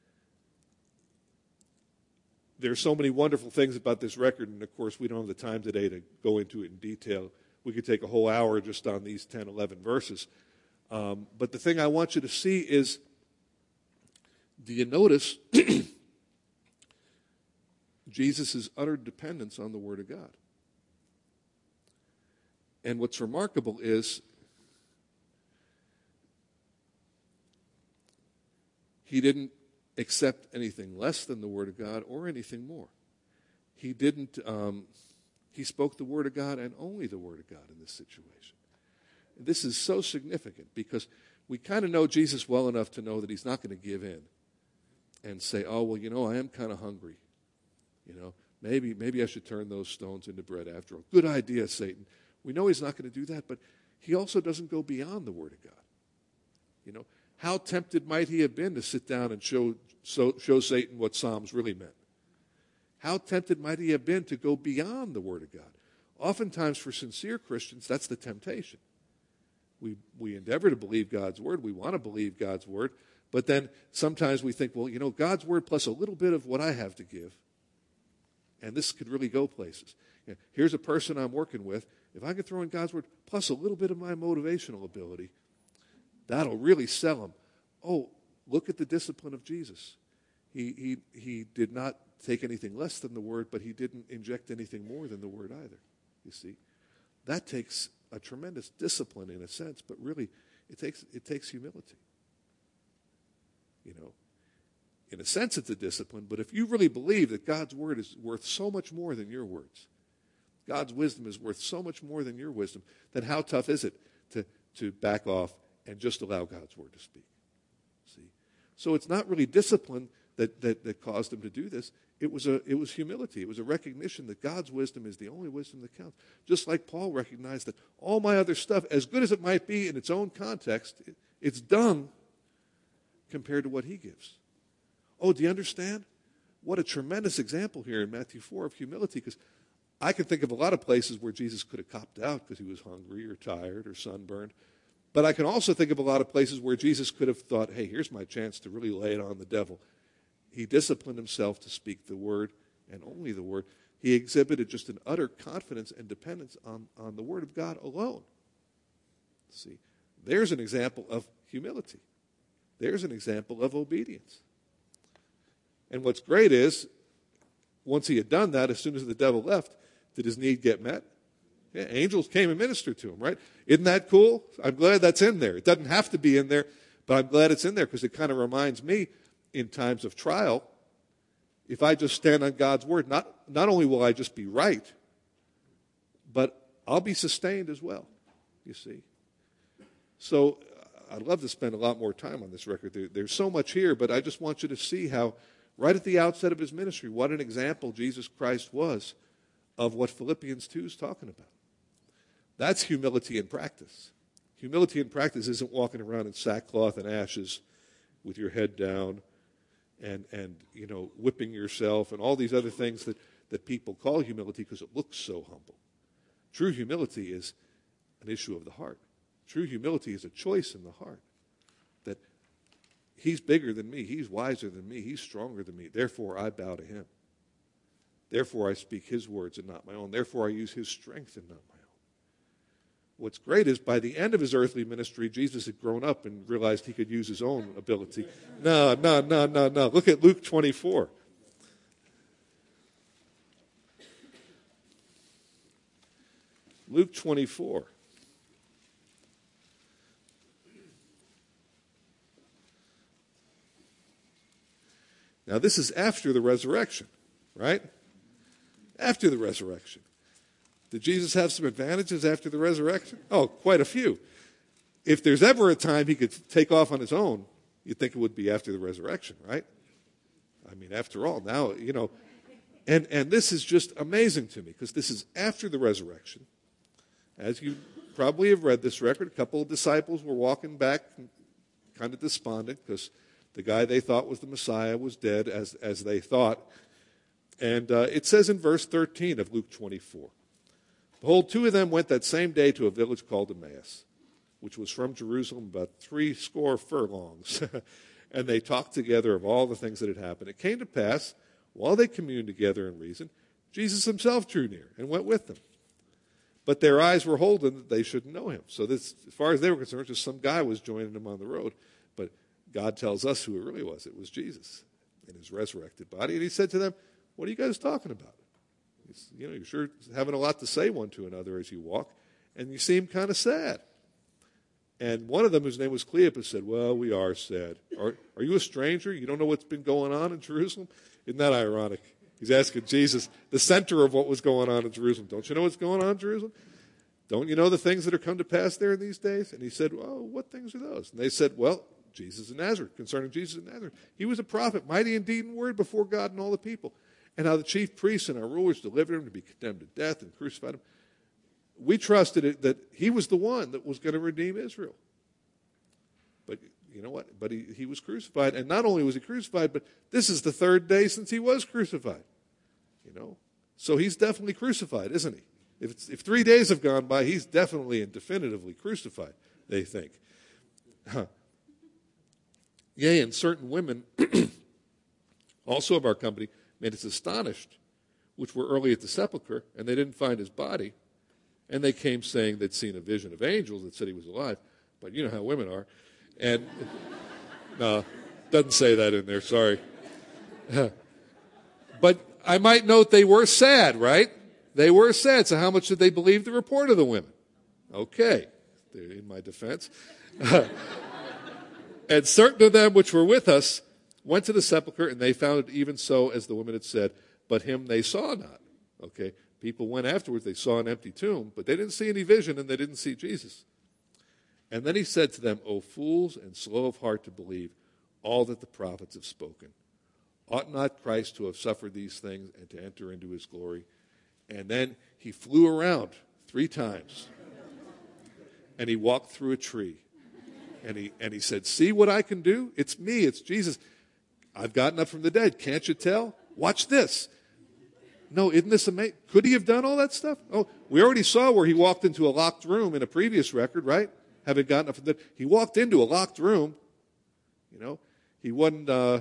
There's so many wonderful things about this record, and of course we don't have the time today to go into it in detail. We could take a whole hour just on these ten, eleven verses. Um, but the thing I want you to see is, do you notice Jesus' utter dependence on the Word of God? And what's remarkable is he didn't accept anything less than the Word of God or anything more. He didn't, um, he spoke the Word of God and only the Word of God in this situation. And this is so significant because we kind of know Jesus well enough to know that he's not going to give in and say, oh, well, you know, I am kind of hungry. You know, maybe, maybe I should turn those stones into bread after all. Good idea, Satan. We know he's not going to do that, but he also doesn't go beyond the Word of God. You know, how tempted might he have been to sit down and show, show, show Satan what Psalms really meant? How tempted might he have been to go beyond the Word of God? Oftentimes for sincere Christians, that's the temptation. We, we endeavor to believe God's Word. We want to believe God's Word. But then sometimes we think, well, you know, God's Word plus a little bit of what I have to give. And this could really go places. You know, here's a person I'm working with. If I can throw in God's Word plus a little bit of my motivational ability, that'll really sell him. Oh, look at the discipline of Jesus. He, he, he did not take anything less than the Word, but he didn't inject anything more than the Word either. You see, that takes a tremendous discipline in a sense, but really it takes it takes humility. You know, in a sense it's a discipline, but if you really believe that God's Word is worth so much more than your words, God's wisdom is worth so much more than your wisdom, then how tough is it to, to back off and just allow God's Word to speak? See? So it's not really discipline that, that, that caused him to do this. It was, a, it was humility. It was a recognition that God's wisdom is the only wisdom that counts. Just like Paul recognized that all my other stuff, as good as it might be in its own context, it, it's dung compared to what he gives. Oh, do you understand? What a tremendous example here in Matthew four of humility, because I can think of a lot of places where Jesus could have copped out because he was hungry or tired or sunburned. But I can also think of a lot of places where Jesus could have thought, hey, here's my chance to really lay it on the devil. He disciplined himself to speak the Word and only the Word. He exhibited just an utter confidence and dependence on, on the Word of God alone. See, there's an example of humility. There's an example of obedience. And what's great is, once he had done that, as soon as the devil left, did his need get met? Yeah, angels came and ministered to him, right? Isn't that cool? I'm glad that's in there. It doesn't have to be in there, but I'm glad it's in there because it kind of reminds me, in times of trial, if I just stand on God's Word, not, not only will I just be right, but I'll be sustained as well, you see. So I'd love to spend a lot more time on this record. There, there's so much here, but I just want you to see how, right at the outset of his ministry, what an example Jesus Christ was of what Philippians two is talking about. That's humility in practice. Humility in practice isn't walking around in sackcloth and ashes with your head down and, and you know, whipping yourself and all these other things that, that people call humility because it looks so humble. True humility is an issue of the heart. True humility is a choice in the heart that he's bigger than me, he's wiser than me, he's stronger than me, therefore I bow to him. Therefore I speak his words and not my own. Therefore I use his strength and not my own. What's great is by the end of his earthly ministry, Jesus had grown up and realized he could use his own ability. No, no, no, no, no. Look at Luke twenty-four. Luke twenty-four. Now, this is after the resurrection, right? After the resurrection. Did Jesus have some advantages after the resurrection? Oh, quite a few. If there's ever a time he could take off on his own, you'd think it would be after the resurrection, right? I mean, after all, now, you know, and, and this is just amazing to me because this is after the resurrection. As you probably have read this record, a couple of disciples were walking back kind of despondent because the guy they thought was the Messiah was dead, as, as they thought. And uh, it says in verse thirteen of Luke twenty-four, behold, two of them went that same day to a village called Emmaus, which was from Jerusalem about three score furlongs. And they talked together of all the things that had happened. It came to pass, while they communed together and reasoned, Jesus himself drew near and went with them. But their eyes were holden that they shouldn't know him. So this, as far as they were concerned, just some guy was joining them on the road. But God tells us who it really was. It was Jesus in his resurrected body. And he said to them, what are you guys talking about? He's, you know, you're sure having a lot to say one to another as you walk, and you seem kind of sad. And one of them, whose name was Cleopas, said, well, we are sad. Are, are you a stranger? You don't know what's been going on in Jerusalem? Isn't that ironic? He's asking Jesus, the center of what was going on in Jerusalem. Don't you know what's going on in Jerusalem? Don't you know the things that are come to pass there in these days? And he said, well, what things are those? And they said, well, Jesus of Nazareth, concerning Jesus of Nazareth. He was a prophet, mighty in deed and word before God and all the people. And how the chief priests and our rulers delivered him to be condemned to death and crucified him. we trusted it, that he was the one that was going to redeem Israel. But you know what? But he, he was crucified. And not only was he crucified, but this is the third day since he was crucified. You know? So he's definitely crucified, isn't he? If, it's, if three days have gone by, he's definitely and definitively crucified, they think. Huh. Yea, and certain women, also of our company, made us astonished, which were early at the sepulchre, and they didn't find his body. And they came saying they'd seen a vision of angels that said he was alive. But you know how women are. And, no, doesn't say that in there, sorry. But I might note they were sad, right? They were sad. So how much did they believe the report of the women? Okay, they're in my defense. And certain of them which were with us went to the sepulchre, and they found it even so as the women had said, but him they saw not. Okay, people went afterwards, they saw an empty tomb, but they didn't see any vision, and they didn't see Jesus. And then he said to them, O fools and slow of heart to believe all that the prophets have spoken. Ought not Christ to have suffered these things and to enter into his glory? And then he flew around three times, and he walked through a tree. And he, and he said, see what I can do? It's me, it's Jesus. I've gotten up from the dead. Can't you tell? Watch this. No, isn't this amazing? Could he have done all that stuff? Oh, we already saw where he walked into a locked room in a previous record, right? Having gotten up from the dead. He walked into a locked room. You know, he wasn't, uh,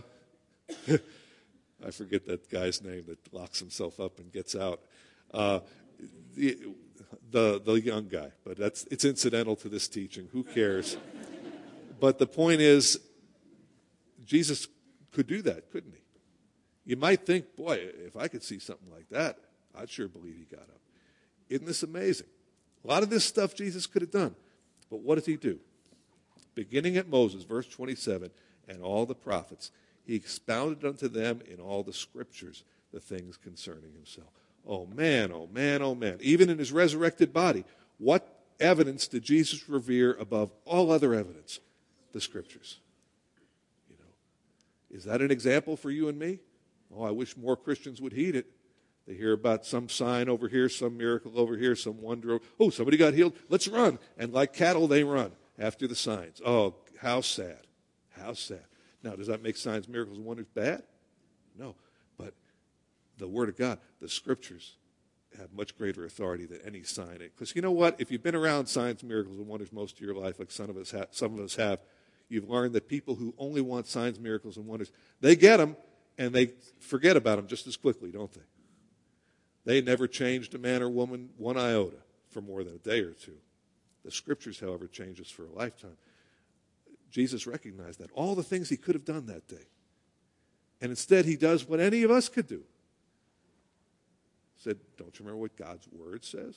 I forget that guy's name that locks himself up and gets out. Uh, the, the, the young guy. But that's it's incidental to this teaching. Who cares? But the point is, Jesus could do that, couldn't he? You might think, boy, if I could see something like that, I'd sure believe he got up. Isn't this amazing? A lot of this stuff Jesus could have done. But what does he do? Beginning at Moses, verse twenty-seven, and all the prophets, he expounded unto them in all the scriptures the things concerning himself. Oh man, oh man, oh man. Even in his resurrected body, what evidence did Jesus revere above all other evidence? The scriptures. You know, is that an example for you and me? Oh, I wish more Christians would heed it. They hear about some sign over here, some miracle over here, some wonder. Oh, somebody got healed. Let's run. And like cattle, they run after the signs. Oh, how sad. How sad. Now, does that make signs, miracles, and wonders bad? No. But the Word of God, the Scriptures, have much greater authority than any sign. Because you know what? If you've been around signs, miracles, and wonders most of your life, like some of us have, some of us have, you've learned that people who only want signs, miracles, and wonders, they get them, and they forget about them just as quickly, don't they? They never changed a man or woman one iota for more than a day or two. The Scriptures, however, change us for a lifetime. Jesus recognized that. All the things he could have done that day. And instead, he does what any of us could do. He said, don't you remember what God's Word says?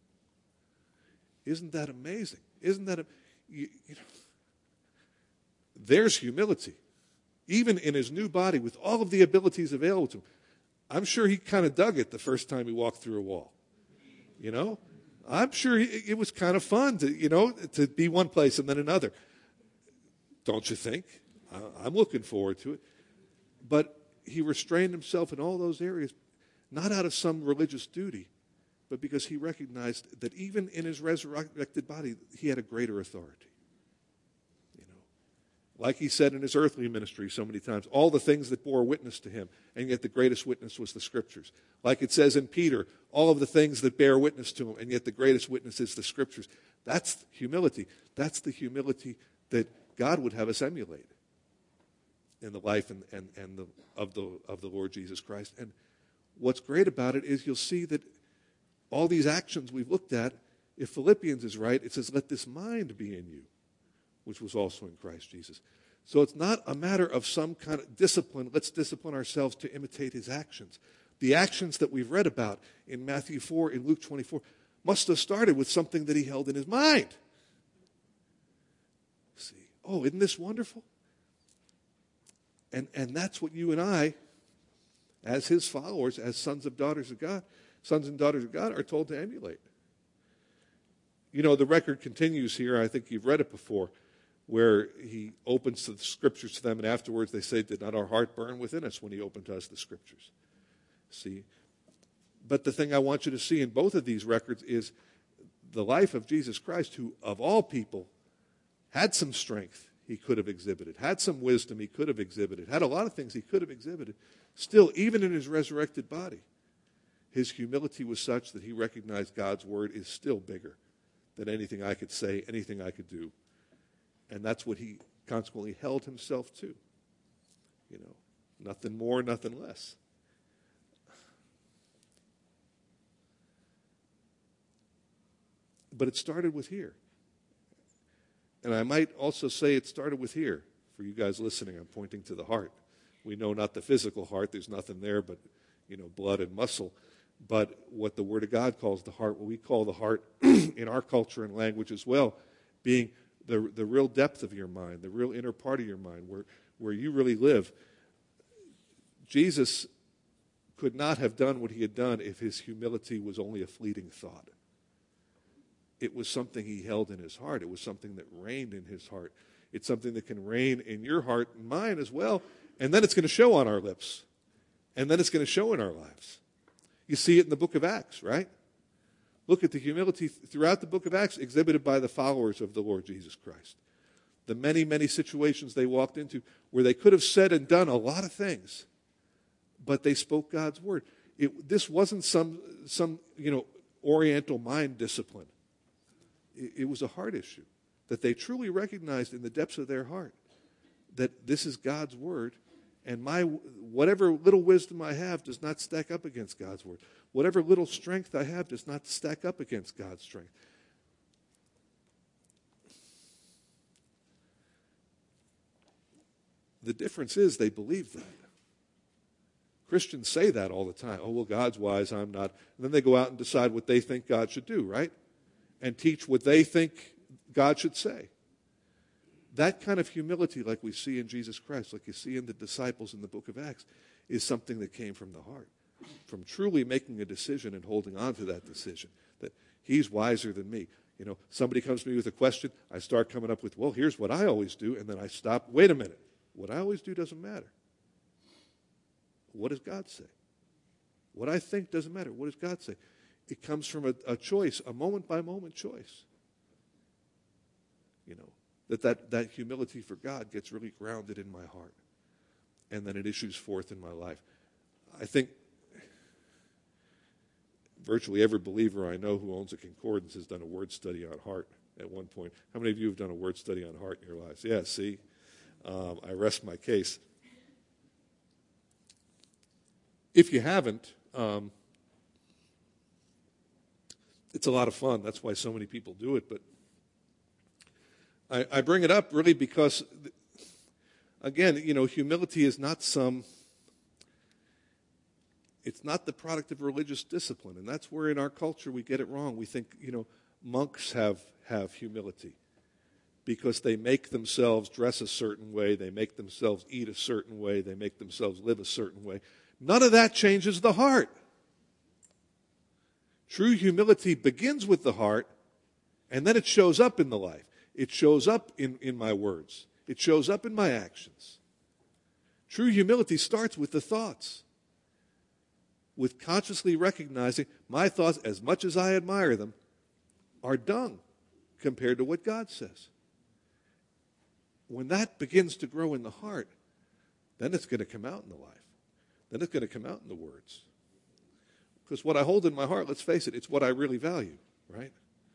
Isn't that amazing? Isn't that, a, you, you know, there's humility. Even in his new body, with all of the abilities available to him. I'm sure he kind of dug it the first time he walked through a wall. You know? I'm sure he, it was kind of fun to, you know, to be one place and then another. Don't you think? I'm looking forward to it. But he restrained himself in all those areas, not out of some religious duty, but because he recognized that even in his resurrected body, he had a greater authority. You know, like he said in his earthly ministry so many times, all the things that bore witness to him, and yet the greatest witness was the Scriptures. Like it says in Peter, all of the things that bear witness to him, and yet the greatest witness is the Scriptures. That's humility. That's the humility that God would have us emulate in the life and, and, and the, of, the, of the Lord Jesus Christ. And what's great about it is you'll see that all these actions we've looked at, if Philippians is right, it says, let this mind be in you, which was also in Christ Jesus. So it's not a matter of some kind of discipline. Let's discipline ourselves to imitate his actions. The actions that we've read about in Matthew four, in Luke twenty-four, must have started with something that he held in his mind. See, oh, isn't this wonderful? And, and that's what you and I, as his followers, as sons of daughters of God, sons and daughters of God, are told to emulate. You know, the record continues here. I think you've read it before, where he opens the Scriptures to them, and afterwards they say, did not our heart burn within us when he opened to us the Scriptures? See? But the thing I want you to see in both of these records is the life of Jesus Christ, who of all people had some strength he could have exhibited, had some wisdom he could have exhibited, had a lot of things he could have exhibited, still, even in his resurrected body, his humility was such that he recognized God's word is still bigger than anything I could say, anything I could do. And that's what he consequently held himself to. You know, nothing more, nothing less. But it started with here. And I might also say it started with here. For you guys listening, I'm pointing to the heart. We know not the physical heart. There's nothing there but, you know, blood and muscle. But what the Word of God calls the heart, what we call the heart in our culture and language as well, being the the real depth of your mind, the real inner part of your mind, where, where you really live. Jesus could not have done what he had done if his humility was only a fleeting thought. It was something he held in his heart. It was something that reigned in his heart. It's something that can reign in your heart and mine as well. And then it's going to show on our lips. And then it's going to show in our lives. You see it in the book of Acts, right? Look at the humility throughout the book of Acts exhibited by the followers of the Lord Jesus Christ. The many, many situations they walked into where they could have said and done a lot of things, but they spoke God's word. It, this wasn't some, some, you know, Oriental mind discipline. It, it was a heart issue that they truly recognized in the depths of their heart that this is God's word, and my whatever little wisdom I have does not stack up against God's word. Whatever little strength I have does not stack up against God's strength. The difference is they believe that. Christians say that all the time. Oh, well, God's wise, I'm not. And then they go out and decide what they think God should do, right? And teach what they think God should say. That kind of humility, like we see in Jesus Christ, like you see in the disciples in the book of Acts, is something that came from the heart, from truly making a decision and holding on to that decision, that he's wiser than me. You know, somebody comes to me with a question, I start coming up with, well, here's what I always do, and then I stop, wait a minute, what I always do doesn't matter. What does God say? What I think doesn't matter. What does God say? It comes from a, a choice, a moment-by-moment choice. You know, that, that that humility for God gets really grounded in my heart. And then it issues forth in my life. I think virtually every believer I know who owns a concordance has done a word study on heart at one point. How many of you have done a word study on heart in your lives? Yeah, see? Um, I rest my case. If you haven't, um, it's a lot of fun. That's why so many people do it. But I, I bring it up really because, again, you know, humility is not some, it's not the product of religious discipline. And that's where in our culture we get it wrong. We think, you know, monks have, have humility because they make themselves dress a certain way, they make themselves eat a certain way, they make themselves live a certain way. None of that changes the heart. True humility begins with the heart, and then it shows up in the life. It shows up in, in my words. It shows up in my actions. True humility starts with the thoughts, with consciously recognizing my thoughts, as much as I admire them, are dung compared to what God says. When that begins to grow in the heart, then it's going to come out in the life. Then it's going to come out in the words. Because what I hold in my heart, let's face it, it's what I really value, right?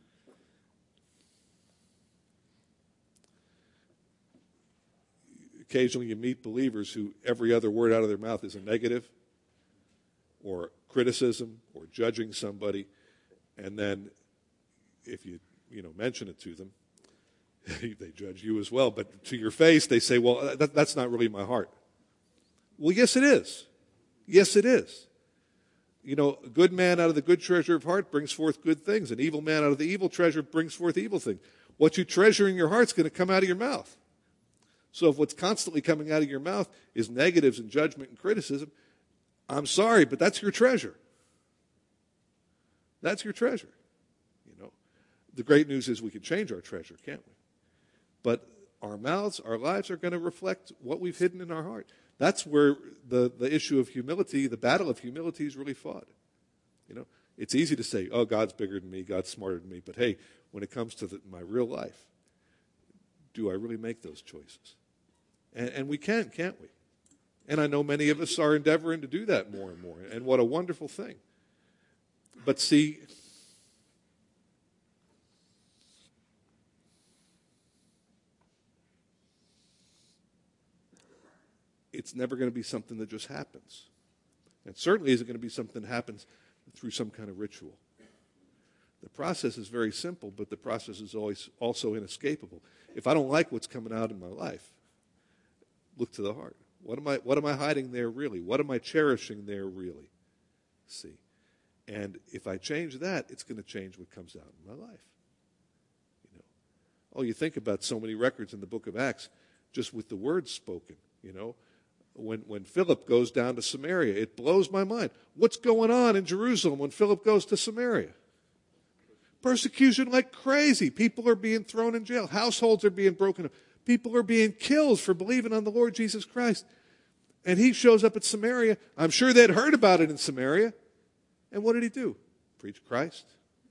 Occasionally you meet believers who every other word out of their mouth is a negative or criticism or judging somebody. And then if you, you know, mention it to them, they judge you as well. But to your face, they say, well, that, that's not really my heart. Well, yes, it is. Yes, it is. You know, a good man out of the good treasure of heart brings forth good things. An evil man out of the evil treasure brings forth evil things. What you treasure in your heart is going to come out of your mouth. So if what's constantly coming out of your mouth is negatives and judgment and criticism, I'm sorry, but that's your treasure. That's your treasure. You know, the great news is we can change our treasure, can't we? But our mouths, our lives are going to reflect what we've hidden in our heart. That's where the, the issue of humility, the battle of humility is really fought. You know, It's easy to say, oh, God's bigger than me, God's smarter than me. But hey, when it comes to the, my real life, do I really make those choices? And, and we can, can't we? And I know many of us are endeavoring to do that more and more. And what a wonderful thing. But see, it's never going to be something that just happens. And certainly isn't going to be something that happens through some kind of ritual. The process is very simple, but the process is always also inescapable. If I don't like what's coming out in my life, look to the heart. What am I, what am I hiding there really? What am I cherishing there really? See. And if I change that, it's going to change what comes out in my life. You know. Oh, you think about so many records in the book of Acts, just with the words spoken, you know. When, when Philip goes down to Samaria, it blows my mind. What's going on in Jerusalem when Philip goes to Samaria? Persecution like crazy. People are being thrown in jail. Households are being broken up. People are being killed for believing on the Lord Jesus Christ. And he shows up at Samaria. I'm sure they'd heard about it in Samaria. And what did he do? Preach Christ.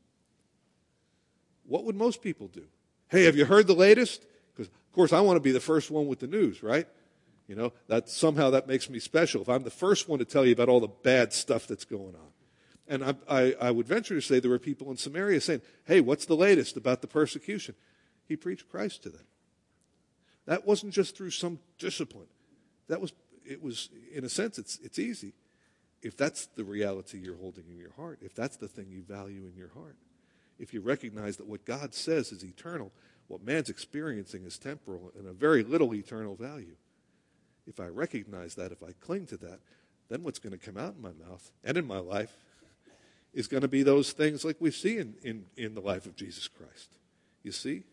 What would most people do? Hey, have you heard the latest? Because, of course, I want to be the first one with the news, right? You know, that somehow that makes me special. If I'm the first one to tell you about all the bad stuff that's going on. And I, I, I would venture to say there were people in Samaria saying, hey, what's the latest about the persecution? He preached Christ to them. That wasn't just through some discipline. That was, it was, in a sense, it's, it's easy. If that's the reality you're holding in your heart, if that's the thing you value in your heart, if you recognize that what God says is eternal, what man's experiencing is temporal and a very little eternal value. If I recognize that, if I cling to that, then what's going to come out in my mouth and in my life is going to be those things like we see in, in, in the life of Jesus Christ. You see?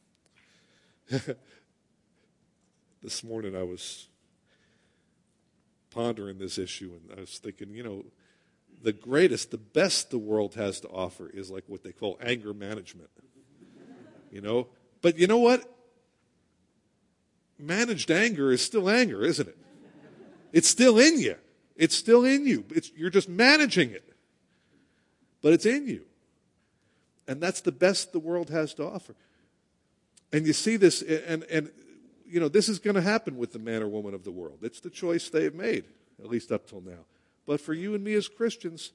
This morning I was pondering this issue, and I was thinking, you know, the greatest, the best the world has to offer is like what they call anger management. You know? But you know what? Managed anger is still anger, isn't it? It's still in you. It's still in you. It's, you're just managing it. But it's in you. And that's the best the world has to offer. And you see this, and, and you know, this is going to happen with the man or woman of the world. It's the choice they have made, at least up till now. But for you and me as Christians,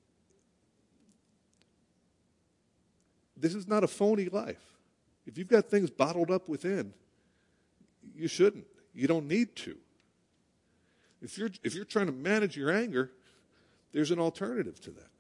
this is not a phony life. If you've got things bottled up within, you shouldn't. You don't need to. If you're, if you're trying to manage your anger, there's an alternative to that.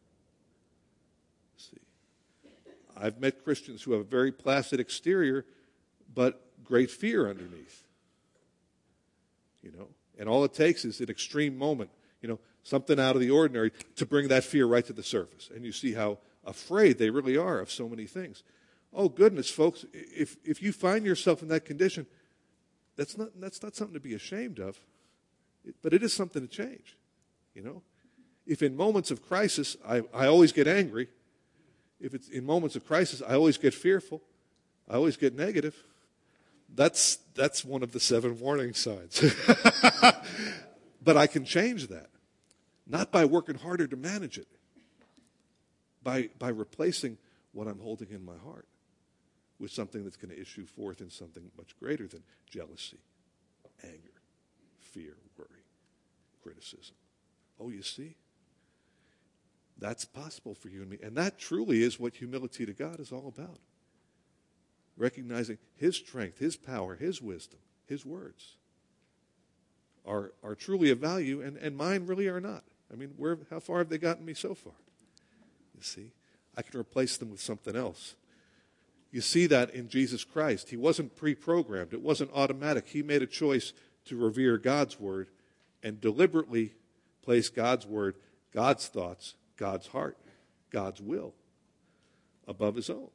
See, I've met Christians who have a very placid exterior, but great fear underneath. You know, and all it takes is an extreme moment, you know, something out of the ordinary to bring that fear right to the surface. And you see how afraid they really are of so many things. Oh, goodness, folks, if, if you find yourself in that condition, that's not, that's not something to be ashamed of, but it is something to change, you know. If in moments of crisis, I, I always get angry, if it's in moments of crisis, I always get fearful, I always get negative, that's, that's one of the seven warning signs. But I can change that, not by working harder to manage it, by, by replacing what I'm holding in my heart with something that's going to issue forth in something much greater than jealousy, anger, fear, worry, criticism. Oh, you see? That's possible for you and me. And that truly is what humility to God is all about. Recognizing His strength, His power, His wisdom, His words are, are truly of value, and, and mine really are not. I mean, where, how far have they gotten me so far? You see? I can replace them with something else. You see that in Jesus Christ. He wasn't pre-programmed. It wasn't automatic. He made a choice to revere God's word and deliberately place God's word, God's thoughts, God's heart, God's will above his own.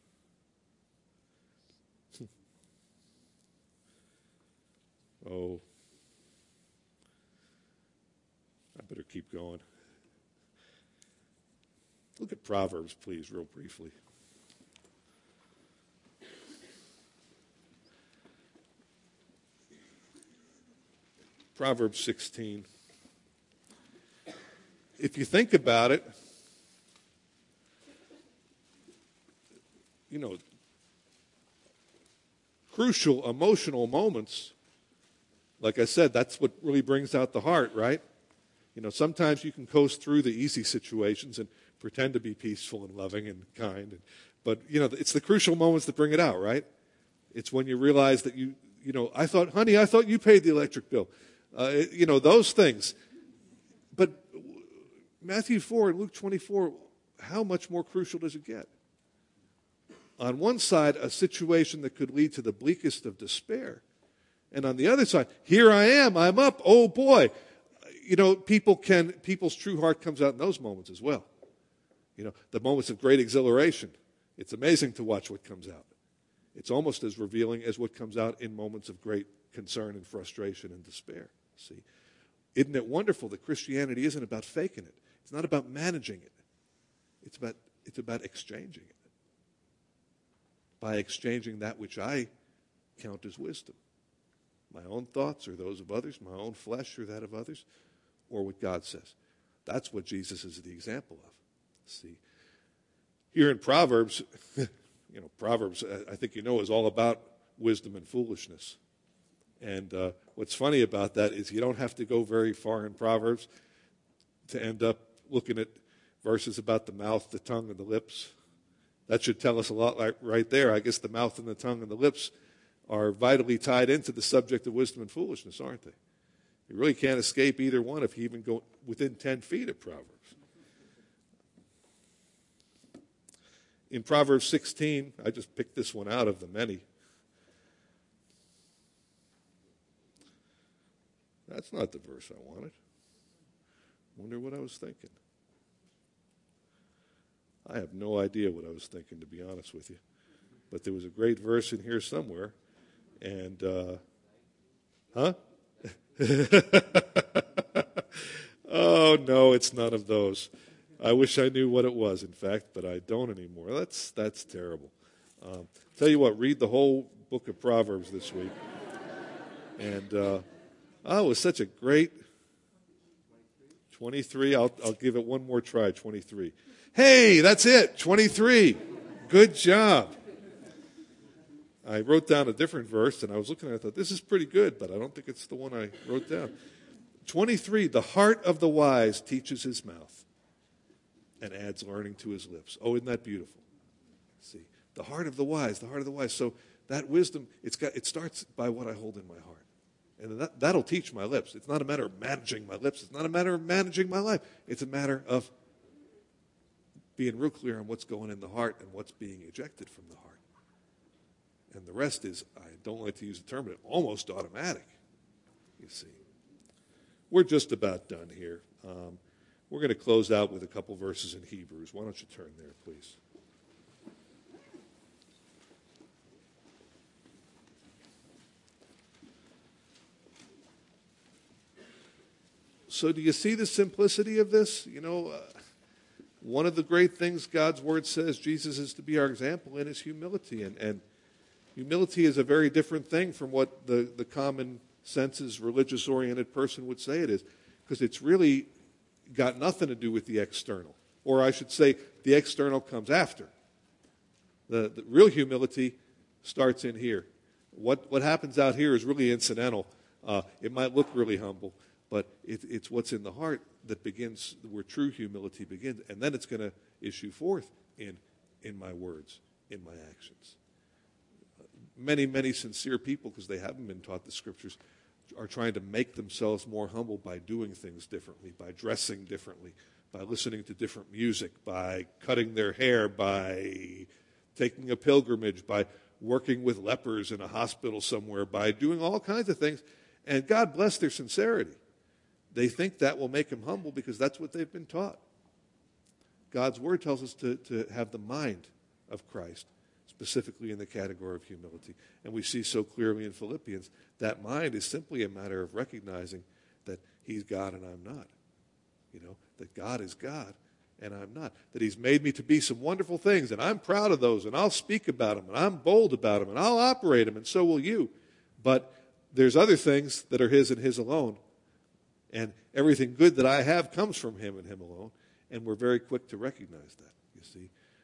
Oh, I better keep going. Look at Proverbs, please, real briefly. Proverbs sixteen. If you think about it, you know, crucial emotional moments, like I said, that's what really brings out the heart, right? You know, sometimes you can coast through the easy situations and pretend to be peaceful and loving and kind. And, but, you know, it's the crucial moments that bring it out, right? It's when you realize that you, you know, I thought, honey, I thought you paid the electric bill. Uh, you know, those things. But Matthew four and Luke twenty-four, how much more crucial does it get? On one side, a situation that could lead to the bleakest of despair. And on the other side, here I am, I'm up, oh boy. You know, people can, people's true heart comes out in those moments as well. You know, the moments of great exhilaration. It's amazing to watch what comes out. It's almost as revealing as what comes out in moments of great concern and frustration and despair. See? Isn't it wonderful that Christianity isn't about faking it? It's not about managing it. It's about, it's about exchanging it. By exchanging that which I count as wisdom. My own thoughts or those of others, my own flesh or that of others, or what God says. That's what Jesus is the example of. See, here in Proverbs, you know, Proverbs, I think you know, is all about wisdom and foolishness. And uh, what's funny about that is you don't have to go very far in Proverbs to end up looking at verses about the mouth, the tongue, and the lips. That should tell us a lot like right there. I guess the mouth and the tongue and the lips are vitally tied into the subject of wisdom and foolishness, aren't they? You really can't escape either one if you even go within ten feet of Proverbs. In Proverbs sixteen, I just picked this one out of the many. That's not the verse I wanted. Wonder what I was thinking. I have no idea what I was thinking, to be honest with you. But there was a great verse in here somewhere. And, uh, huh? Oh, no, it's none of those. I wish I knew what it was, in fact, but I don't anymore. That's that's terrible. Um, tell you what, read the whole book of Proverbs this week. And, uh, oh, it was such a great twenty-three. I'll, I'll give it one more try, twenty-three. Hey, that's it, twenty-three. Good job. I wrote down a different verse, and I was looking at it, I thought, this is pretty good, but I don't think it's the one I wrote down. twenty-three, the heart of the wise teaches his mouth and adds learning to his lips. Oh, isn't that beautiful? See, the heart of the wise, the heart of the wise. So that wisdom, it's got, it starts by what I hold in my heart. And that, that'll teach my lips. It's not a matter of managing my lips. It's not a matter of managing my life. It's a matter of being real clear on what's going in the heart and what's being ejected from the heart. And the rest is, I don't like to use the term, but almost automatic, you see. We're just about done here. Um, we're going to close out with a couple verses in Hebrews. Why don't you turn there, please? So do you see the simplicity of this? You know, uh, one of the great things God's Word says Jesus is to be our example in is humility. And, and humility is a very different thing from what the, the common senses, religious-oriented person would say it is. Because it's really got nothing to do with the external. Or I should say, the external comes after. The, the real humility starts in here. What, what happens out here is really incidental. Uh, it might look really humble, but it, it's what's in the heart that begins, where true humility begins. And then it's going to issue forth in, in my words, in my actions. Many, many sincere people, because they haven't been taught the Scriptures, are trying to make themselves more humble by doing things differently, by dressing differently, by listening to different music, by cutting their hair, by taking a pilgrimage, by working with lepers in a hospital somewhere, by doing all kinds of things. And God bless their sincerity. They think that will make them humble because that's what they've been taught. God's Word tells us to, to have the mind of Christ, specifically in the category of humility. And we see so clearly in Philippians, that mind is simply a matter of recognizing that He's God and I'm not. You know, that God is God and I'm not. That He's made me to be some wonderful things, and I'm proud of those, and I'll speak about them, and I'm bold about them, and I'll operate them, and so will you. But there's other things that are His and His alone. And everything good that I have comes from Him and Him alone. And we're very quick to recognize that, you see.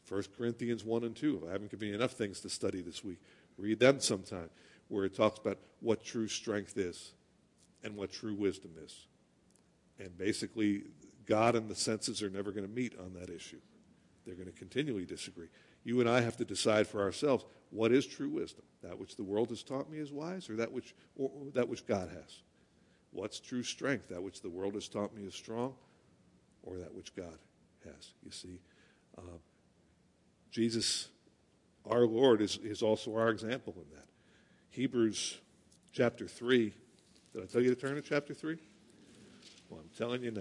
First Corinthians one and two. If I haven't given you enough things to study this week, read them sometime, where it talks about what true strength is and what true wisdom is. And basically, God and the senses are never going to meet on that issue. They're going to continually disagree. You and I have to decide for ourselves, what is true wisdom? That which the world has taught me is wise, or that which or, or that which God has? What's true strength? That which the world has taught me is strong, or that which God has? You see, uh, Jesus, our Lord, is, is also our example in that. Hebrews chapter three. Did I tell you to turn to chapter three? Well, I'm telling you now.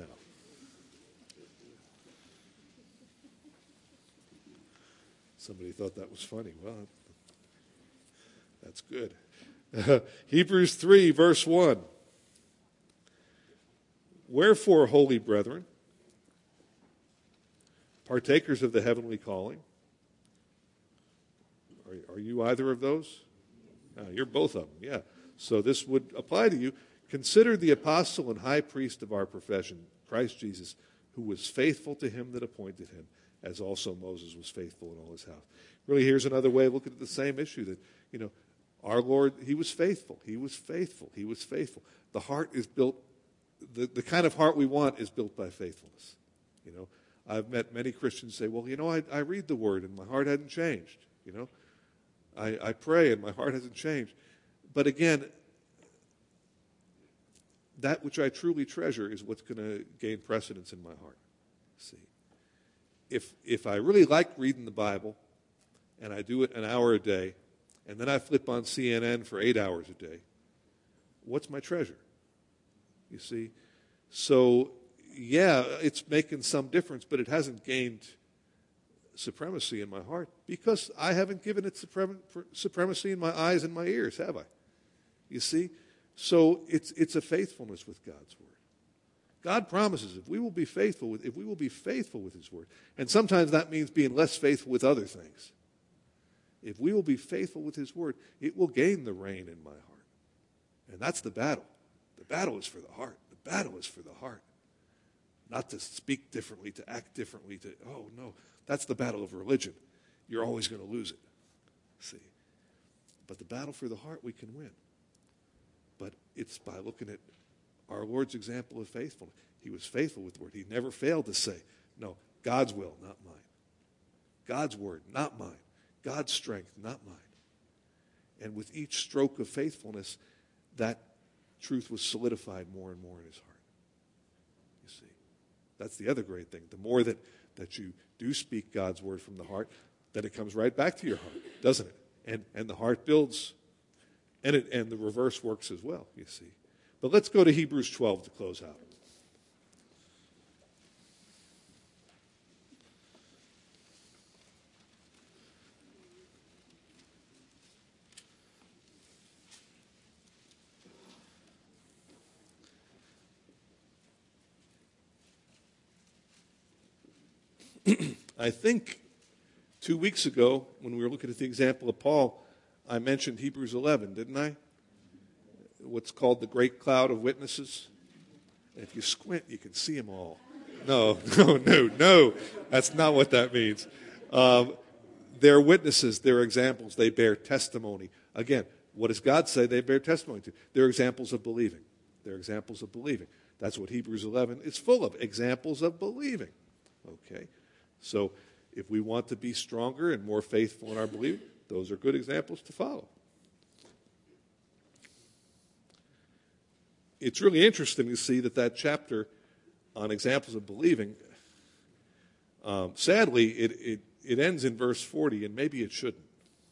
Somebody thought that was funny. Well, that's good. Hebrews three, verse one. Wherefore, holy brethren, partakers of the heavenly calling, are, are you either of those? No, you're both of them, yeah. So this would apply to you. Consider the apostle and high priest of our profession, Christ Jesus, who was faithful to him that appointed him, as also Moses was faithful in all his house. Really, here's another way of looking at the same issue, that, you know, our Lord, he was faithful. He was faithful. He was faithful. The heart is built, the, the kind of heart we want is built by faithfulness. You know, I've met many Christians say, well, you know, I, I read the Word and my heart hadn't changed. You know, I, I pray and my heart hasn't changed. But again, that which I truly treasure is what's going to gain precedence in my heart. See, if if I really like reading the Bible, and I do it an hour a day, and then I flip on C N N for eight hours a day, what's my treasure? You see, so yeah, it's making some difference, but it hasn't gained supremacy in my heart because I haven't given it suprem- supremacy in my eyes and my ears, have I? You see? So it's it's a faithfulness with God's word. God promises if we will be faithful with if we will be faithful with his word, and sometimes that means being less faithful with other things. If we will be faithful with his word, it will gain the reign in my heart. And that's the battle. The battle is for the heart. The battle is for the heart. Not to speak differently, to act differently, to, oh no, that's the battle of religion. You're always going to lose it. See? But the battle for the heart we can win. But it's by looking at our Lord's example of faithfulness. He was faithful with the word. He never failed to say, no, God's will, not mine. God's word, not mine. God's strength, not mine. And with each stroke of faithfulness, that truth was solidified more and more in his heart. You see, that's the other great thing. The more that, that you do speak God's word from the heart, then it comes right back to your heart, doesn't it? And and the heart builds. And it, and the reverse works as well, you see. But let's go to Hebrews twelve to close out. I think two weeks ago, when we were looking at the example of Paul, I mentioned Hebrews eleven, didn't I? What's called the great cloud of witnesses. And if you squint, you can see them all. No, no, no, no. That's not what that means. Um, they're witnesses. They're examples. They bear testimony. Again, what does God say they bear testimony to? They're examples of believing. They're examples of believing. That's what Hebrews eleven is full of, examples of believing. Okay? So if we want to be stronger and more faithful in our belief, those are good examples to follow. It's really interesting to see that that chapter on examples of believing, um, sadly, it, it, it ends in verse forty, and maybe it shouldn't.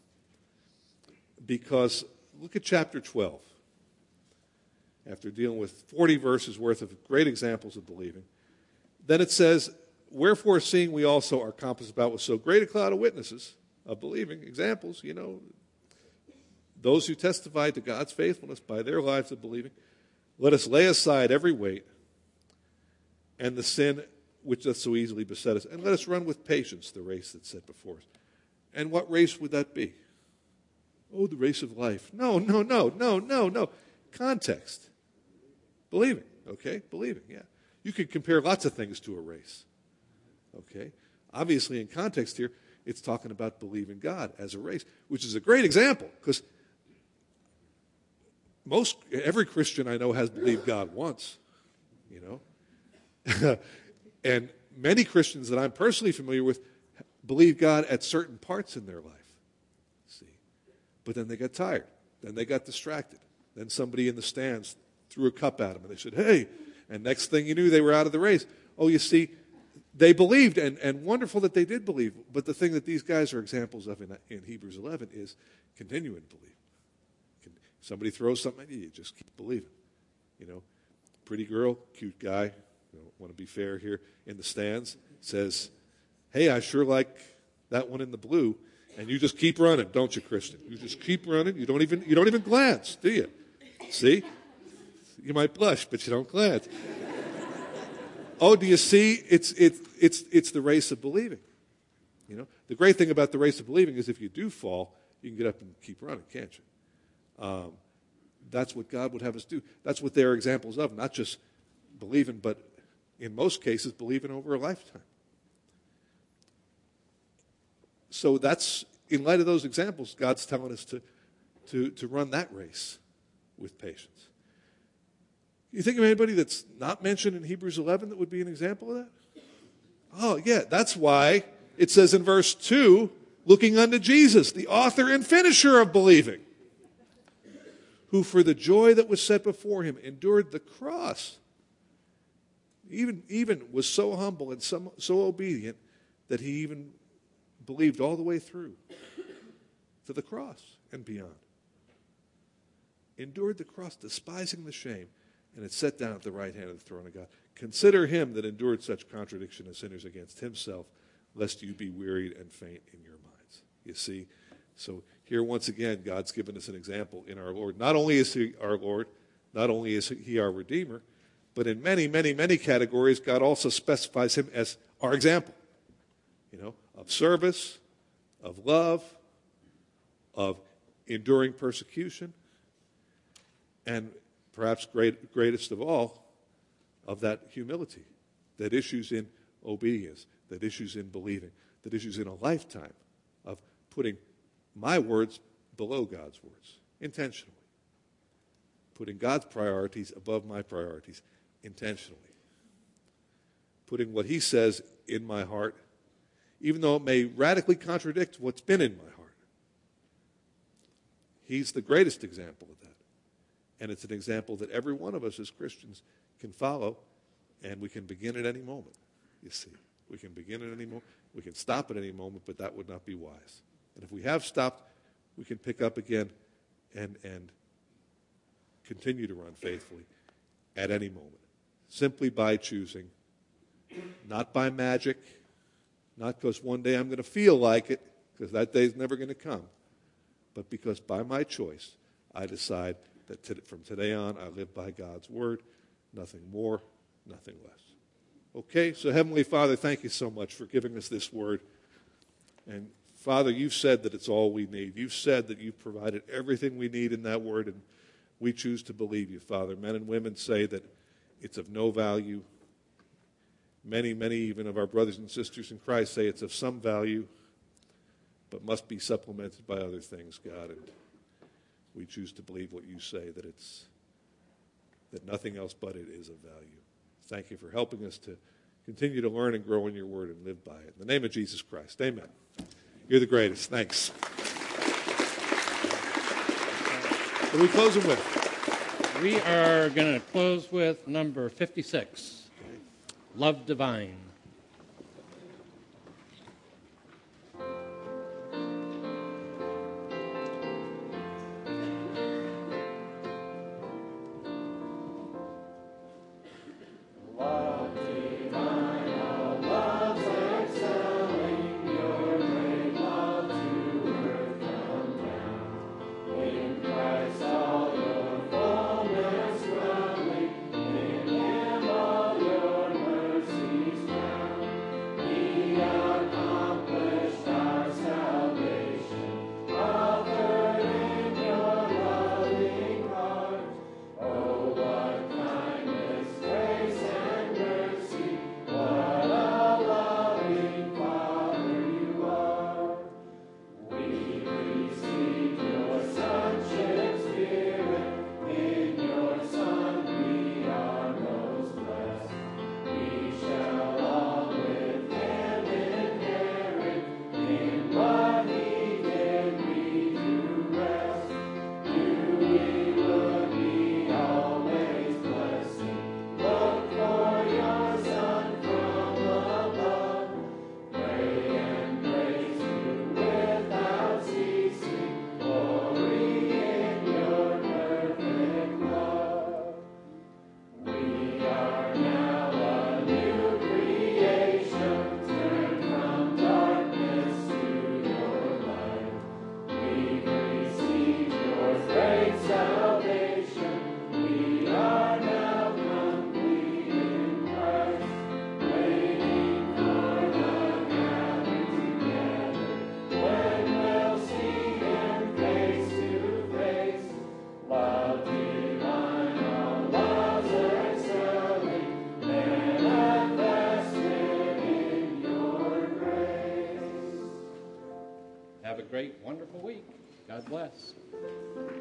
Because look at chapter twelve. After dealing with forty verses worth of great examples of believing, then it says, wherefore seeing we also are compassed about with so great a cloud of witnesses, of believing, examples, you know, those who testify to God's faithfulness by their lives of believing, let us lay aside every weight and the sin which doth so easily beset us, and let us run with patience the race that's set before us. And what race would that be? Oh, the race of life. No, no, no, no, no, no. Context. Believing, okay? Believing, yeah. You could compare lots of things to a race, okay? Obviously, in context here, It's talking about believing God as a race, which is a great example because most every Christian I know has believed God once, you know. And many Christians that I'm personally familiar with believe God at certain parts in their life. See? But then they got tired. Then they got distracted. Then somebody in the stands threw a cup at them and they said, hey, and next thing you knew they were out of the race. Oh, you see, they believed, and, and wonderful that they did believe. But the thing that these guys are examples of in, in Hebrews eleven is continuing to believe. Can, somebody throws something at you, you just keep believing. You know, pretty girl, cute guy, I don't want to be fair here, in the stands, says, hey, I sure like that one in the blue, and you just keep running, don't you, Kristen? You just keep running. You don't even you don't even glance, do you? See? You might blush, but you don't glance. Oh, do you see? It's it's it's it's the race of believing. You know, the great thing about the race of believing is if you do fall, you can get up and keep running, can't you? Um, that's what God would have us do. That's what they're examples of, not just believing, but in most cases, believing over a lifetime. So that's, in light of those examples, God's telling us to to to run that race with patience. You think of anybody that's not mentioned in Hebrews eleven that would be an example of that? Oh, yeah, that's why it says in verse two, looking unto Jesus, the author and finisher of believing, who for the joy that was set before him endured the cross, even, even was so humble and so, so obedient that he even believed all the way through to the cross and beyond. Endured the cross, despising the shame, and it's set down at the right hand of the throne of God. Consider him that endured such contradiction as sinners against himself, lest you be wearied and faint in your minds. You see? So here once again, God's given us an example in our Lord. Not only is he our Lord, not only is he our Redeemer, but in many, many, many categories, God also specifies him as our example. You know, of service, of love, of enduring persecution, and perhaps great, greatest of all, of that humility that issues in obedience, that issues in believing, that issues in a lifetime of putting my words below God's words, intentionally. Putting God's priorities above my priorities, intentionally. Putting what he says in my heart, even though it may radically contradict what's been in my heart. He's the greatest example of that. And it's an example that every one of us as Christians can follow, and we can begin at any moment, you see. We can begin at any moment. We can stop at any moment, but that would not be wise. And if we have stopped, we can pick up again and, and continue to run faithfully at any moment, simply by choosing, not by magic, not because one day I'm going to feel like it, because that day's never going to come, but because by my choice, I decide that t- from today on, I live by God's word, nothing more, nothing less. Okay, so Heavenly Father, thank you so much for giving us this word. And Father, you've said that it's all we need. You've said that you've provided everything we need in that word, and we choose to believe you, Father. Men and women say that it's of no value. Many, many even of our brothers and sisters in Christ say it's of some value, but must be supplemented by other things, God. And we choose to believe what you say, that it's that nothing else but it is of value. Thank you for helping us to continue to learn and grow in your word and live by it. In the name of Jesus Christ, amen. You're the greatest. Thanks. What are we closing with? We are going to close with number fifty-six, Love Divine. All your mercies have a great, wonderful week. God bless.